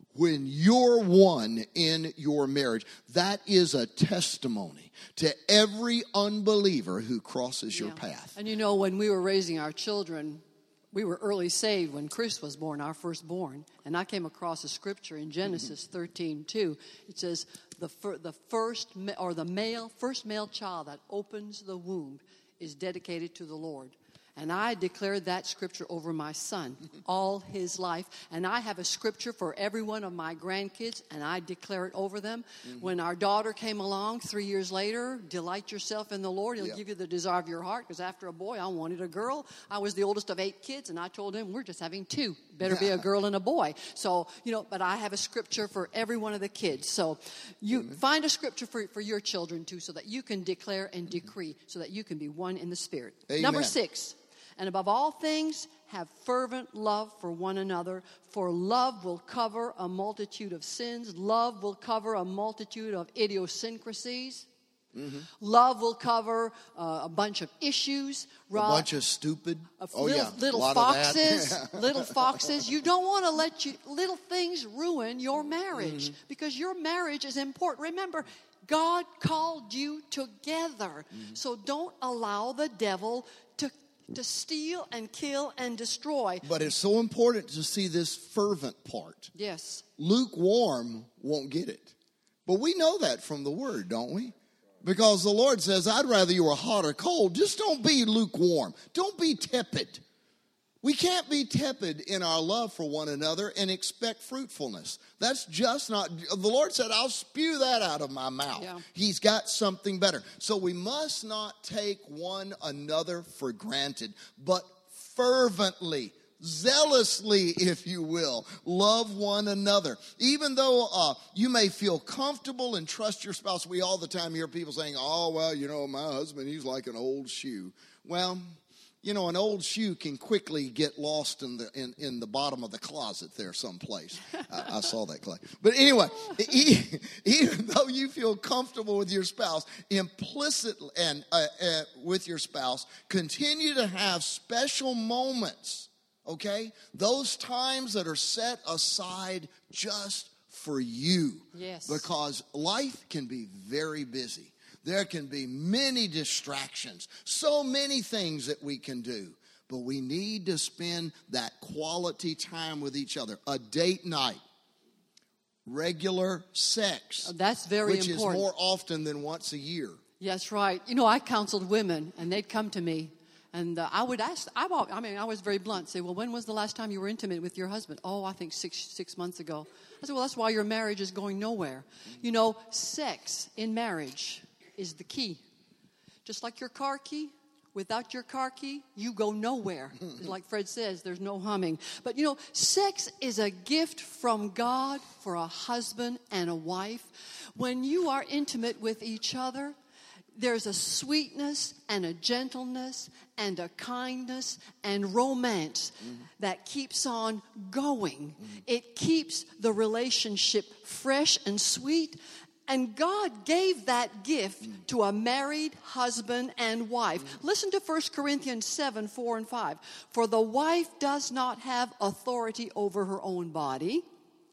when you're one in your marriage. That is a testimony to every unbeliever who crosses your Yeah. path. And you know, when we were raising our children, we were early saved when Chris was born, our firstborn. And I came across a scripture in Genesis thirteen two. It says, the fir- the first ma- or the male first male child that opens the womb is dedicated to the Lord. And I declared that scripture over my son all his life. And I have a scripture for every one of my grandkids, and I declare it over them. Mm-hmm. When our daughter came along three years later, delight yourself in the Lord. He'll yep. give you the desire of your heart. Because after a boy, I wanted a girl. I was the oldest of eight kids, and I told him, we're just having two. Better be a girl and a boy. So, you know, but I have a scripture for every one of the kids. So you mm-hmm. find a scripture for, for your children, too, so that you can declare and decree, so that you can be one in the Spirit. Amen. Number six. And above all things, have fervent love for one another, for love will cover a multitude of sins. Love will cover a multitude of idiosyncrasies. Mm-hmm. Love will cover uh, a bunch of issues. A bunch of stupid. Of oh, little, yeah. little a lot foxes. Of that. Little foxes. You don't want to let you, little things ruin your marriage. Mm-hmm. Because your marriage is important. Remember, God called you together. Mm-hmm. So don't allow the devil to to steal and kill and destroy. But it's so important to see this fervent part. Yes. Lukewarm won't get it. But we know that from the Word, don't we? Because the Lord says, I'd rather you were hot or cold. Just don't be lukewarm. Don't be tepid. We can't be tepid in our love for one another and expect fruitfulness. That's just not, the Lord said, I'll spew that out of my mouth. Yeah. He's got something better. So we must not take one another for granted, but fervently, zealously, if you will, love one another. Even though uh, you may feel comfortable and trust your spouse. We all the time hear people saying, oh, well, you know, my husband, he's like an old shoe. Well, you know, an old shoe can quickly get lost in the in, in the bottom of the closet there someplace. I, I saw that, Clay. But anyway, even though you feel comfortable with your spouse, implicitly and uh, uh, with your spouse, continue to have special moments, okay? Those times that are set aside just for you. Yes. Because life can be very busy. There can be many distractions, so many things that we can do. But we need to spend that quality time with each other. A date night, regular sex. That's very which important. Which is more often than once a year. That's right. You know, I counseled women, and they'd come to me, and uh, I would ask, I, I mean, I was very blunt, say, well, when was the last time you were intimate with your husband? Oh, I think six six months ago. I said, well, that's why your marriage is going nowhere. You know, sex in marriage is the key. Just like your car key, without your car key, you go nowhere. Like Fred says, there's no humming. But you know, sex is a gift from God for a husband and a wife. When you are intimate with each other, there's a sweetness and a gentleness and a kindness and romance mm-hmm. that keeps on going. Mm-hmm. It keeps the relationship fresh and sweet. And God gave that gift to a married husband and wife. Listen to First Corinthians seven, four and five. For the wife does not have authority over her own body,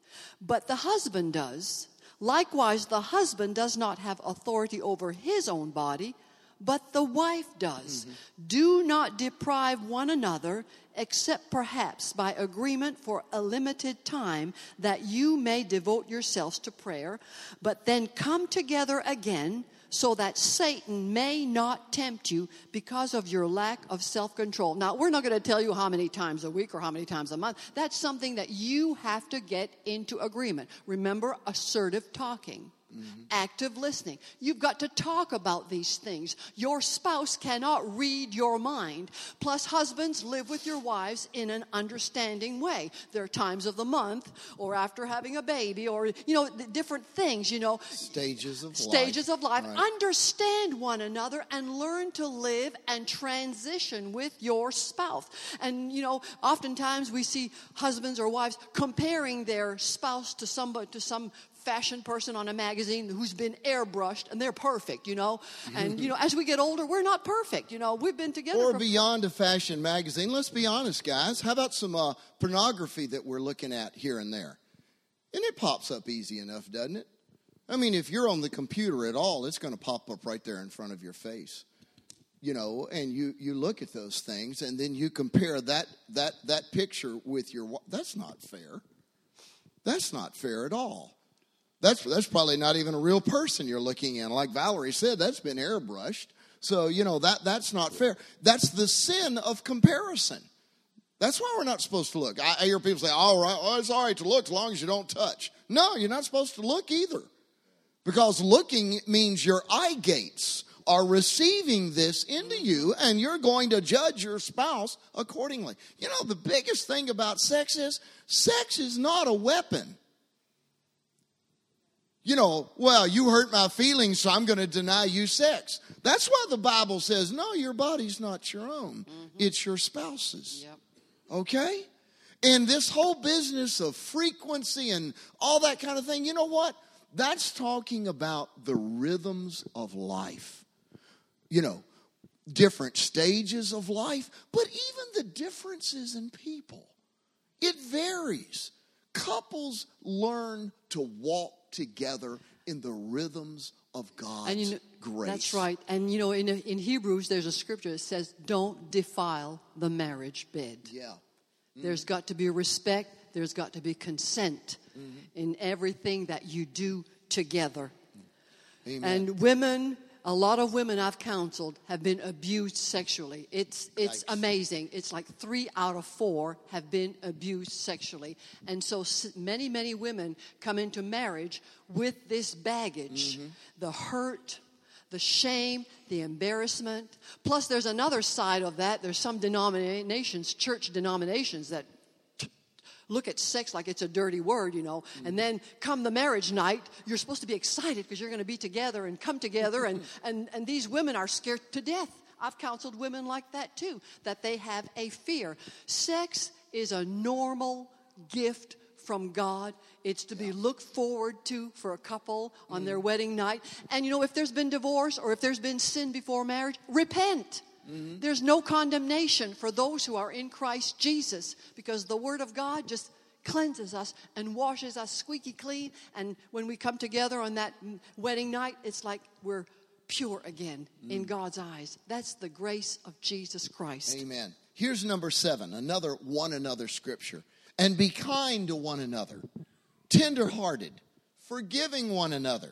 but the husband does. Likewise, the husband does not have authority over his own body, but the wife does. Mm-hmm. Do not deprive one another, except perhaps by agreement for a limited time, that you may devote yourselves to prayer, but then come together again, so that Satan may not tempt you because of your lack of self-control. Now, we're not going to tell you how many times a week or how many times a month. That's something that you have to get into agreement. Remember, assertive talking. Mm-hmm. Active listening. You've got to talk about these things. Your spouse cannot read your mind. Plus, husbands, live with your wives in an understanding way. There are times of the month or after having a baby or, you know, different things, you know. Stages of life. Stages of life. Right. Understand one another and learn to live and transition with your spouse. And, you know, oftentimes we see husbands or wives comparing their spouse to somebody, to some fashion person on a magazine who's been airbrushed, and they're perfect, you know. And, you know, as we get older, we're not perfect, you know. We've been together Or for... beyond a fashion magazine. Let's be honest, guys. How about some uh, pornography that we're looking at here and there? And it pops up easy enough, doesn't it? I mean, if you're on the computer at all, it's going to pop up right there in front of your face. You know, and you, you look at those things, and then you compare that that that picture with your wife. That's not fair. That's not fair at all. That's that's probably not even a real person you're looking at. Like Valerie said, that's been airbrushed. So, you know, that that's not fair. That's the sin of comparison. That's why we're not supposed to look. I, I hear people say, all right, well, it's all right to look as long as you don't touch. No, you're not supposed to look either. Because looking means your eye gates are receiving this into you, and you're going to judge your spouse accordingly. You know, the biggest thing about sex is, sex is not a weapon. You know, well, you hurt my feelings, so I'm going to deny you sex. That's why the Bible says, no, your body's not your own. Mm-hmm. It's your spouse's. Yep. Okay? And this whole business of frequency and all that kind of thing, you know what? That's talking about the rhythms of life. You know, different stages of life, but even the differences in people. It varies. Couples learn to walk together in the rhythms of God's and you know, grace. That's right. And, you know, in, in Hebrews, there's a scripture that says, don't defile the marriage bed. Yeah. Mm-hmm. There's got to be respect. There's got to be consent mm-hmm. in everything that you do together. Amen. And women, a lot of women I've counseled have been abused sexually. It's it's Yikes. amazing. It's like three out of four have been abused sexually. And so many, many women come into marriage with this baggage, mm-hmm. the hurt, the shame, the embarrassment. Plus, there's another side of that. There's some denominations, church denominations, that look at sex like it's a dirty word, you know. Mm-hmm. And then come the marriage night, you're supposed to be excited because you're going to be together and come together. and, and, and these women are scared to death. I've counseled women like that too, that they have a fear. Sex is a normal gift from God. It's to be looked forward to for a couple on mm-hmm. their wedding night. And, you know, if there's been divorce or if there's been sin before marriage, repent. Mm-hmm. There's no condemnation for those who are in Christ Jesus, because the Word of God just cleanses us and washes us squeaky clean. And when we come together on that wedding night, it's like we're pure again mm-hmm. in God's eyes. That's the grace of Jesus Christ. Amen. Here's number seven, another one another scripture. And be kind to one another, tender-hearted, forgiving one another,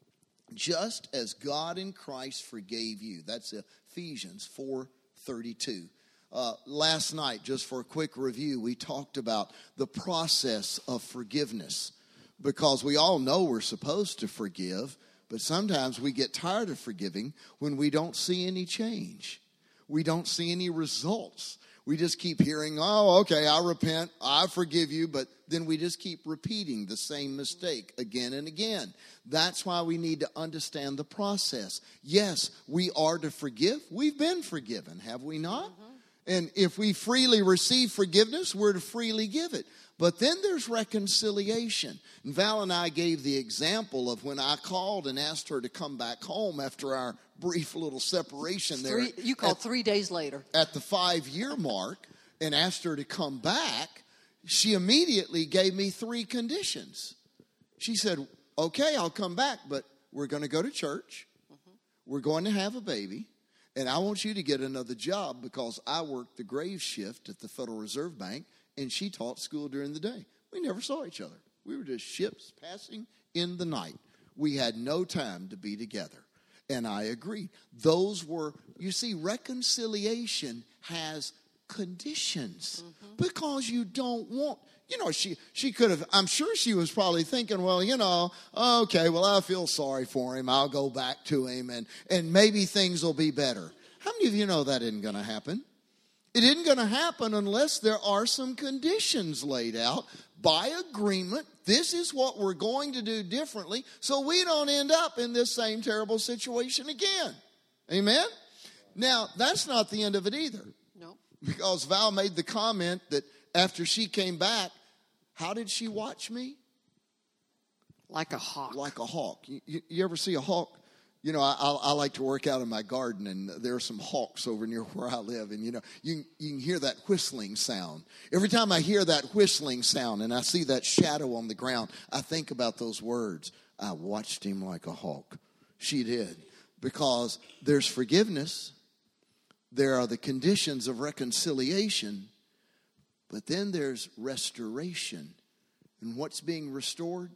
just as God in Christ forgave you. That's Ephesians four thirty-two. Uh, last night, just for a quick review, we talked about the process of forgiveness, because we all know we're supposed to forgive, but sometimes we get tired of forgiving when we don't see any change. We don't see any results. We just keep hearing, oh, okay, I repent, I forgive you, but then we just keep repeating the same mistake again and again. That's why we need to understand the process. Yes, we are to forgive. We've been forgiven, have we not? Mm-hmm. And if we freely receive forgiveness, we're to freely give it. But then there's reconciliation. And Val and I gave the example of when I called and asked her to come back home after our brief little separation there. Three, you called at, three days later. At the five-year mark, and asked her to come back. She immediately gave me three conditions. She said, okay, I'll come back, but we're going to go to church. Mm-hmm. We're going to have a baby. And I want you to get another job, because I worked the grave shift at the Federal Reserve Bank, and she taught school during the day. We never saw each other. We were just ships passing in the night. We had no time to be together. And I agreed. Those were, you see, reconciliation has conditions, mm-hmm. because you don't want, you know, she, she could have, I'm sure she was probably thinking, well, you know, okay, well, I feel sorry for him. I'll go back to him, and, and maybe things will be better. How many of you know that isn't going to happen? It isn't going to happen unless there are some conditions laid out by agreement. This is what we're going to do differently, so we don't end up in this same terrible situation again. Amen? Now, that's not the end of it either. No. Because Val made the comment that after she came back, how did she watch me? Like a hawk. Like a hawk. You, you, you ever see a hawk You know, I, I, I like to work out in my garden, and there are some hawks over near where I live. And, you know, you, you can hear that whistling sound. Every time I hear that whistling sound and I see that shadow on the ground, I think about those words. I watched him like a hawk. She did. Because there's forgiveness. There are the conditions of reconciliation. But then there's restoration. And what's being restored?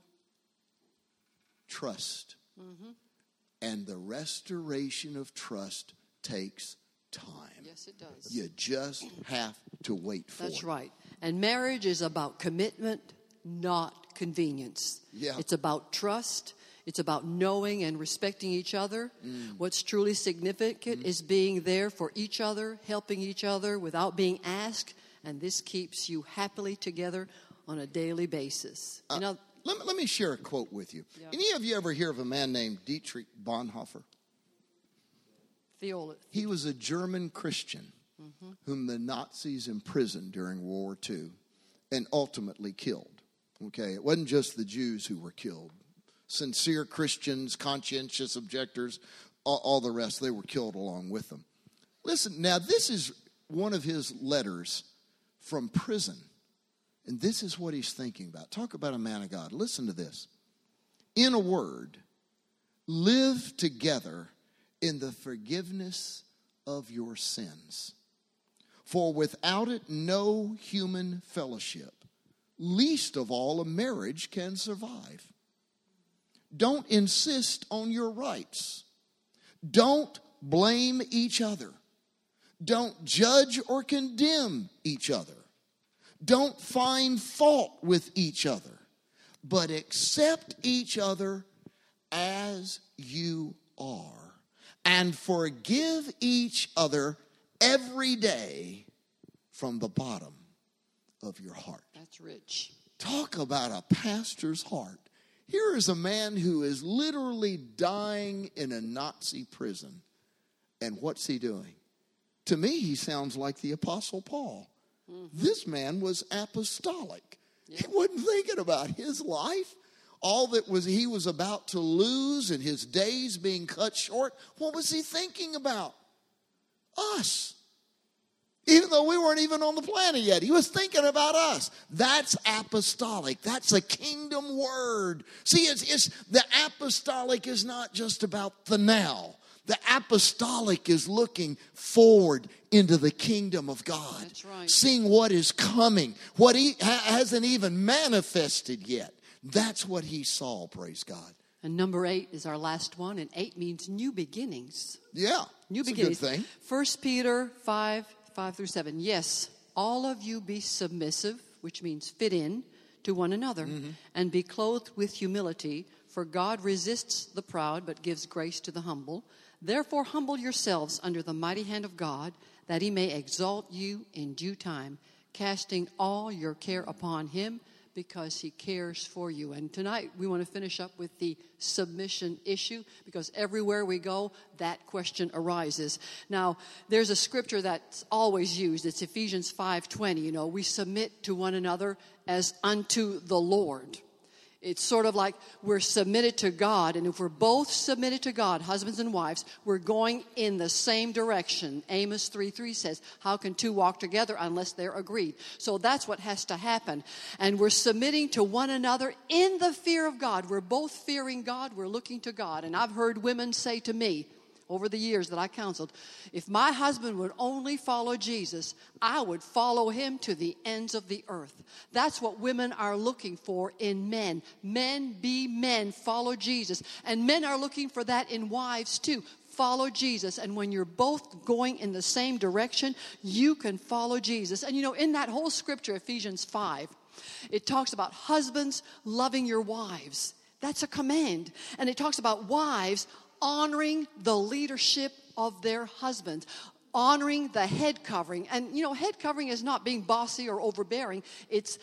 Trust. Mm-hmm. And the restoration of trust takes time. Yes, it does. You just have to wait for That's it. right. And marriage is about commitment, not convenience. Yeah. It's about trust. It's about knowing and respecting each other. Mm. What's truly significant mm. is being there for each other, helping each other without being asked. And this keeps you happily together on a daily basis. Uh, you know, let, me, let me share a quote with you. Yeah. Any of you ever hear of a man named Dietrich Bonhoeffer? Theolo- he was a German Christian mm-hmm. whom the Nazis imprisoned during World War Two and ultimately killed. Okay, it wasn't just the Jews who were killed. Sincere Christians, conscientious objectors, all, all the rest, they were killed along with them. Listen, now this is one of his letters from prison. And this is what he's thinking about. Talk about a man of God. Listen to this. In a word, live together in the forgiveness of your sins. For without it, no human fellowship, least of all a marriage, can survive. Don't insist on your rights. Don't blame each other. Don't judge or condemn each other. Don't find fault with each other, but accept each other as you are and forgive each other every day from the bottom of your heart. That's rich. Talk about a pastor's heart. Here is a man who is literally dying in a Nazi prison. And what's he doing? To me, he sounds like the Apostle Paul. Mm-hmm. This man was apostolic. Yeah. He wasn't thinking about his life. All that was he was about to lose and his days being cut short. What was he thinking about? Us. Even though we weren't even on the planet yet. He was thinking about us. That's apostolic. That's a kingdom word. See, it's, it's the apostolic is not just about the now. The apostolic is looking forward into the kingdom of God. That's right. Seeing what is coming. What he ha- hasn't even manifested yet. That's what he saw, praise God. And number eight is our last one. And eight means new beginnings. Yeah. New beginnings. A good thing. First Peter five. Five through seven. Yes, all of you be submissive, which means fit in to one another, mm-hmm. and be clothed with humility, for God resists the proud but gives grace to the humble. Therefore humble yourselves under the mighty hand of God, that he may exalt you in due time, casting all your care upon him, because he cares for you. And tonight we want to finish up with the submission issue, because everywhere we go, that question arises. Now, there's a scripture that's always used. It's Ephesians five twenty. You know, we submit to one another as unto the Lord. It's sort of like we're submitted to God, and if we're both submitted to God, husbands and wives, we're going in the same direction. Amos three three says, how can two walk together unless they're agreed? So that's what has to happen. And we're submitting to one another in the fear of God. We're both fearing God. We're looking to God. And I've heard women say to me, over the years that I counseled, if my husband would only follow Jesus, I would follow him to the ends of the earth. That's what women are looking for in men. Men be men, follow Jesus. And men are looking for that in wives too. Follow Jesus. And when you're both going in the same direction, you can follow Jesus. And you know, in that whole scripture, Ephesians five, it talks about husbands loving your wives. That's a command. And it talks about wives honoring the leadership of their husbands, honoring the head covering. And, you know, head covering is not being bossy or overbearing. It's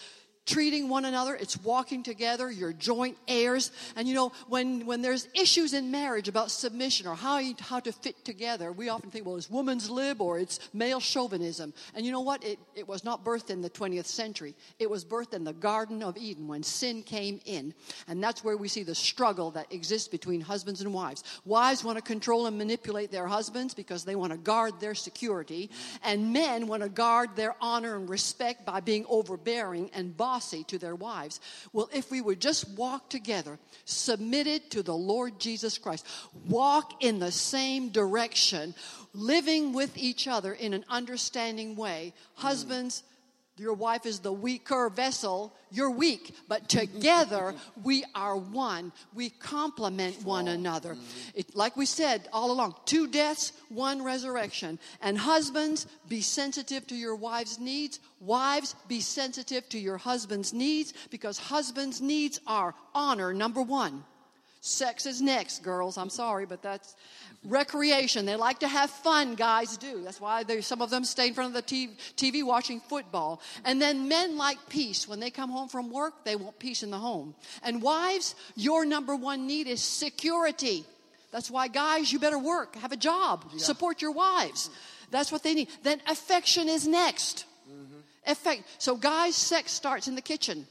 treating one another. It's walking together. You're joint heirs. And you know, when, when there's issues in marriage about submission or how you, how to fit together, we often think, well, it's woman's lib or it's male chauvinism. And you know what? It, it was not birthed in the twentieth century. It was birthed in the Garden of Eden when sin came in. And that's where we see the struggle that exists between husbands and wives. Wives want to control and manipulate their husbands because they want to guard their security. And men want to guard their honor and respect by being overbearing and bossy to their wives. Well, if we would just walk together, submitted to the Lord Jesus Christ, walk in the same direction, living with each other in an understanding way. Husbands, your wife is the weaker vessel. You're weak. But together, we are one. We complement one another. It, like we said all along, two deaths, one resurrection. And husbands, be sensitive to your wife's needs. Wives, be sensitive to your husband's needs, because husband's needs are honor, number one. Sex is next, girls. I'm sorry, but that's recreation. They like to have fun, guys do. That's why they, some of them stay in front of the T V watching football. And then men like peace. When they come home from work, they want peace in the home. And wives, your number one need is security. That's why, guys, you better work, have a job, yeah. Support your wives. That's what they need. Then affection is next. Mm-hmm. Affect. So, guys, sex starts in the kitchen.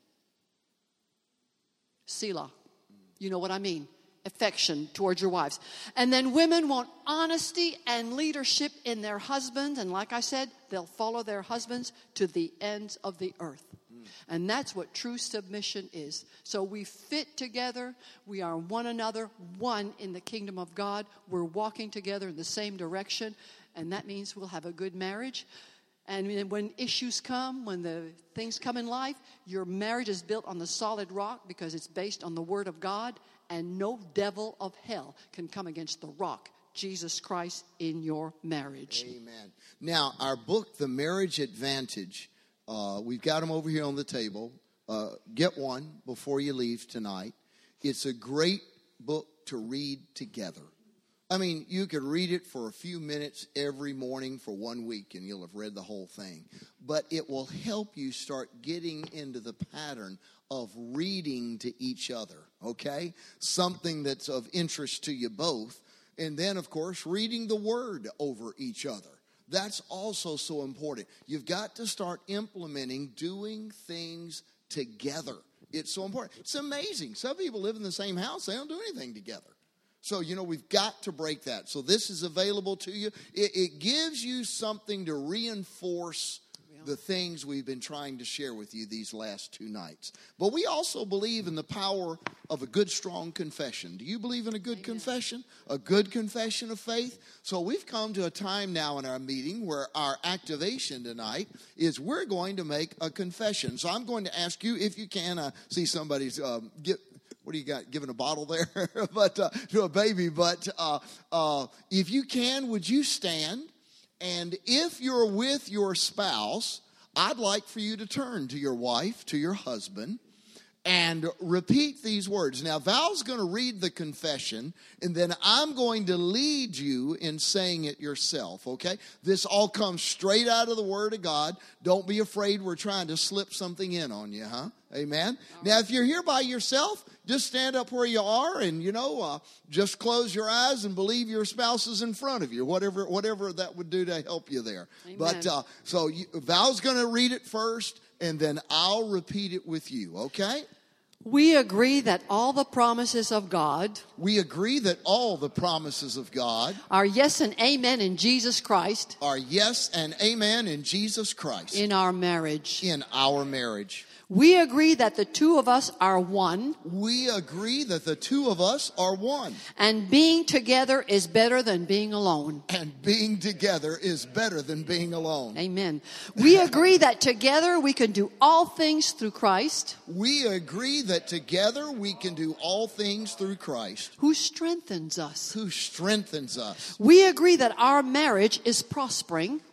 Selah. You know what I mean? Affection towards your wives. And then women want honesty and leadership in their husbands. And like I said, they'll follow their husbands to the ends of the earth. Mm. And that's what true submission is. So we fit together. We are one another, one in the kingdom of God. We're walking together in the same direction. And that means we'll have a good marriage. And when issues come, when the things come in life, your marriage is built on the solid rock because it's based on the Word of God, and no devil of hell can come against the rock, Jesus Christ, in your marriage. Amen. Now, our book, The Marriage Advantage, uh, we've got them over here on the table. Uh, get one before you leave tonight. It's a great book to read together. I mean, you could read it for a few minutes every morning for one week and you'll have read the whole thing. But it will help you start getting into the pattern of reading to each other, okay? Something that's of interest to you both. And then, of course, reading the Word over each other. That's also so important. You've got to start implementing doing things together. It's so important. It's amazing. Some people live in the same house. They don't do anything together. So, you know, we've got to break that. So this is available to you. It, it gives you something to reinforce the things we've been trying to share with you these last two nights. But we also believe in the power of a good, strong confession. Do you believe in a good Amen. confession? A good confession of faith? So we've come to a time now in our meeting where our activation tonight is we're going to make a confession. So I'm going to ask you, if you can, uh, see somebody's um, get. What do you got? Giving a bottle there, but uh, to a baby. But uh, uh, if you can, would you stand? And if you're with your spouse, I'd like for you to turn to your wife, to your husband, and repeat these words. Now, Val's going to read the confession, and then I'm going to lead you in saying it yourself, okay? This all comes straight out of the Word of God. Don't be afraid we're trying to slip something in on you, huh? Amen? Now, if you're here by yourself, just stand up where you are and, you know, uh, just close your eyes and believe your spouse is in front of you, whatever whatever that would do to help you there. Amen. But uh, so you, Val's going to read it first, and then I'll repeat it with you, okay? We agree that all the promises of God We agree that all the promises of God are yes and amen in Jesus Christ are yes and amen in Jesus Christ in our marriage. in our marriage. We agree that the two of us are one, We agree that the two of us are one, and being together is better than being alone. and being together is better than being alone. Amen. We agree that together we can do all things through Christ, We agree that together we can do all things through Christ, who strengthens us. who strengthens us. We agree that our marriage is prospering,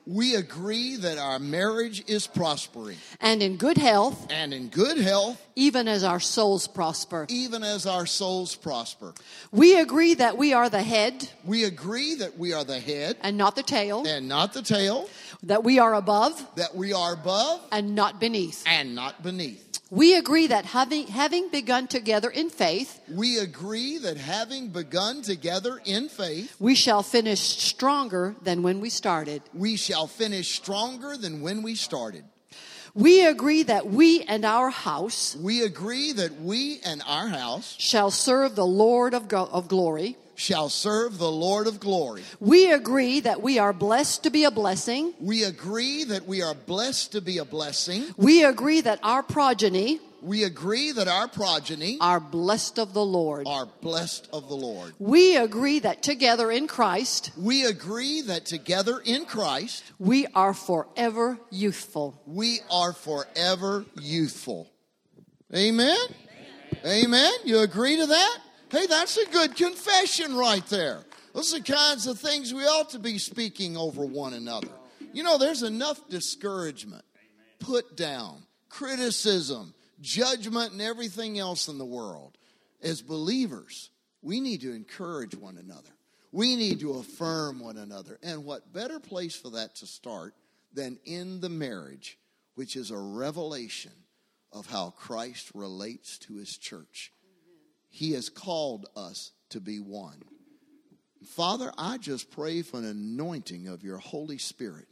We agree that our marriage is prospering. And in good health. And in good health. Even as our souls prosper. Even as our souls prosper. We agree that we are the head. We agree that we are the head. And not the tail. And not the tail. That we are above. That we are above. And not beneath. And not beneath. We agree that having, having begun together in faith. We agree that having begun together in faith. We shall finish stronger than when we started. We shall finish stronger than when we started. We agree that we and our house. We agree that we and our house. Shall serve the Lord of, go- of glory. Shall serve the Lord of glory. We agree that we are blessed to be a blessing. We agree that we are blessed to be a blessing. We agree that our progeny. We agree that our progeny. Are blessed of the Lord. Are blessed of the Lord. We agree that together in Christ. We agree that together in Christ. We are forever youthful. We are forever youthful. Amen? Amen? Amen? You agree to that? Hey, that's a good confession right there. Those are the kinds of things we ought to be speaking over one another. You know, there's enough discouragement, put down, criticism, judgment, and everything else in the world. As believers, we need to encourage one another. We need to affirm one another. And what better place for that to start than in the marriage, which is a revelation of how Christ relates to his church. He has called us to be one. Father, I just pray for an anointing of your Holy Spirit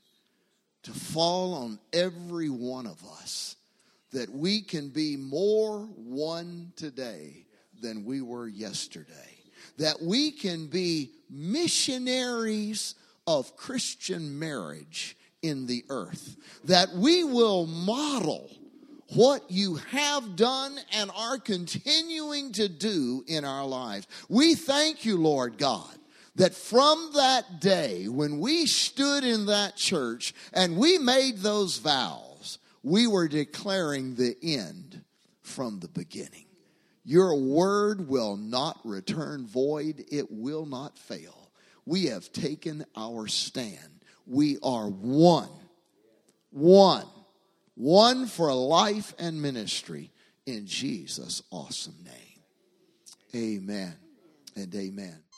to fall on every one of us, that we can be more one today than we were yesterday, that we can be missionaries of Christian marriage in the earth, that we will model what you have done and are continuing to do in our lives. We thank you, Lord God, that from that day when we stood in that church and we made those vows, we were declaring the end from the beginning. Your word will not return void. It will not fail. We have taken our stand. We are one. One. One for life and ministry in Jesus' awesome name. Amen and amen.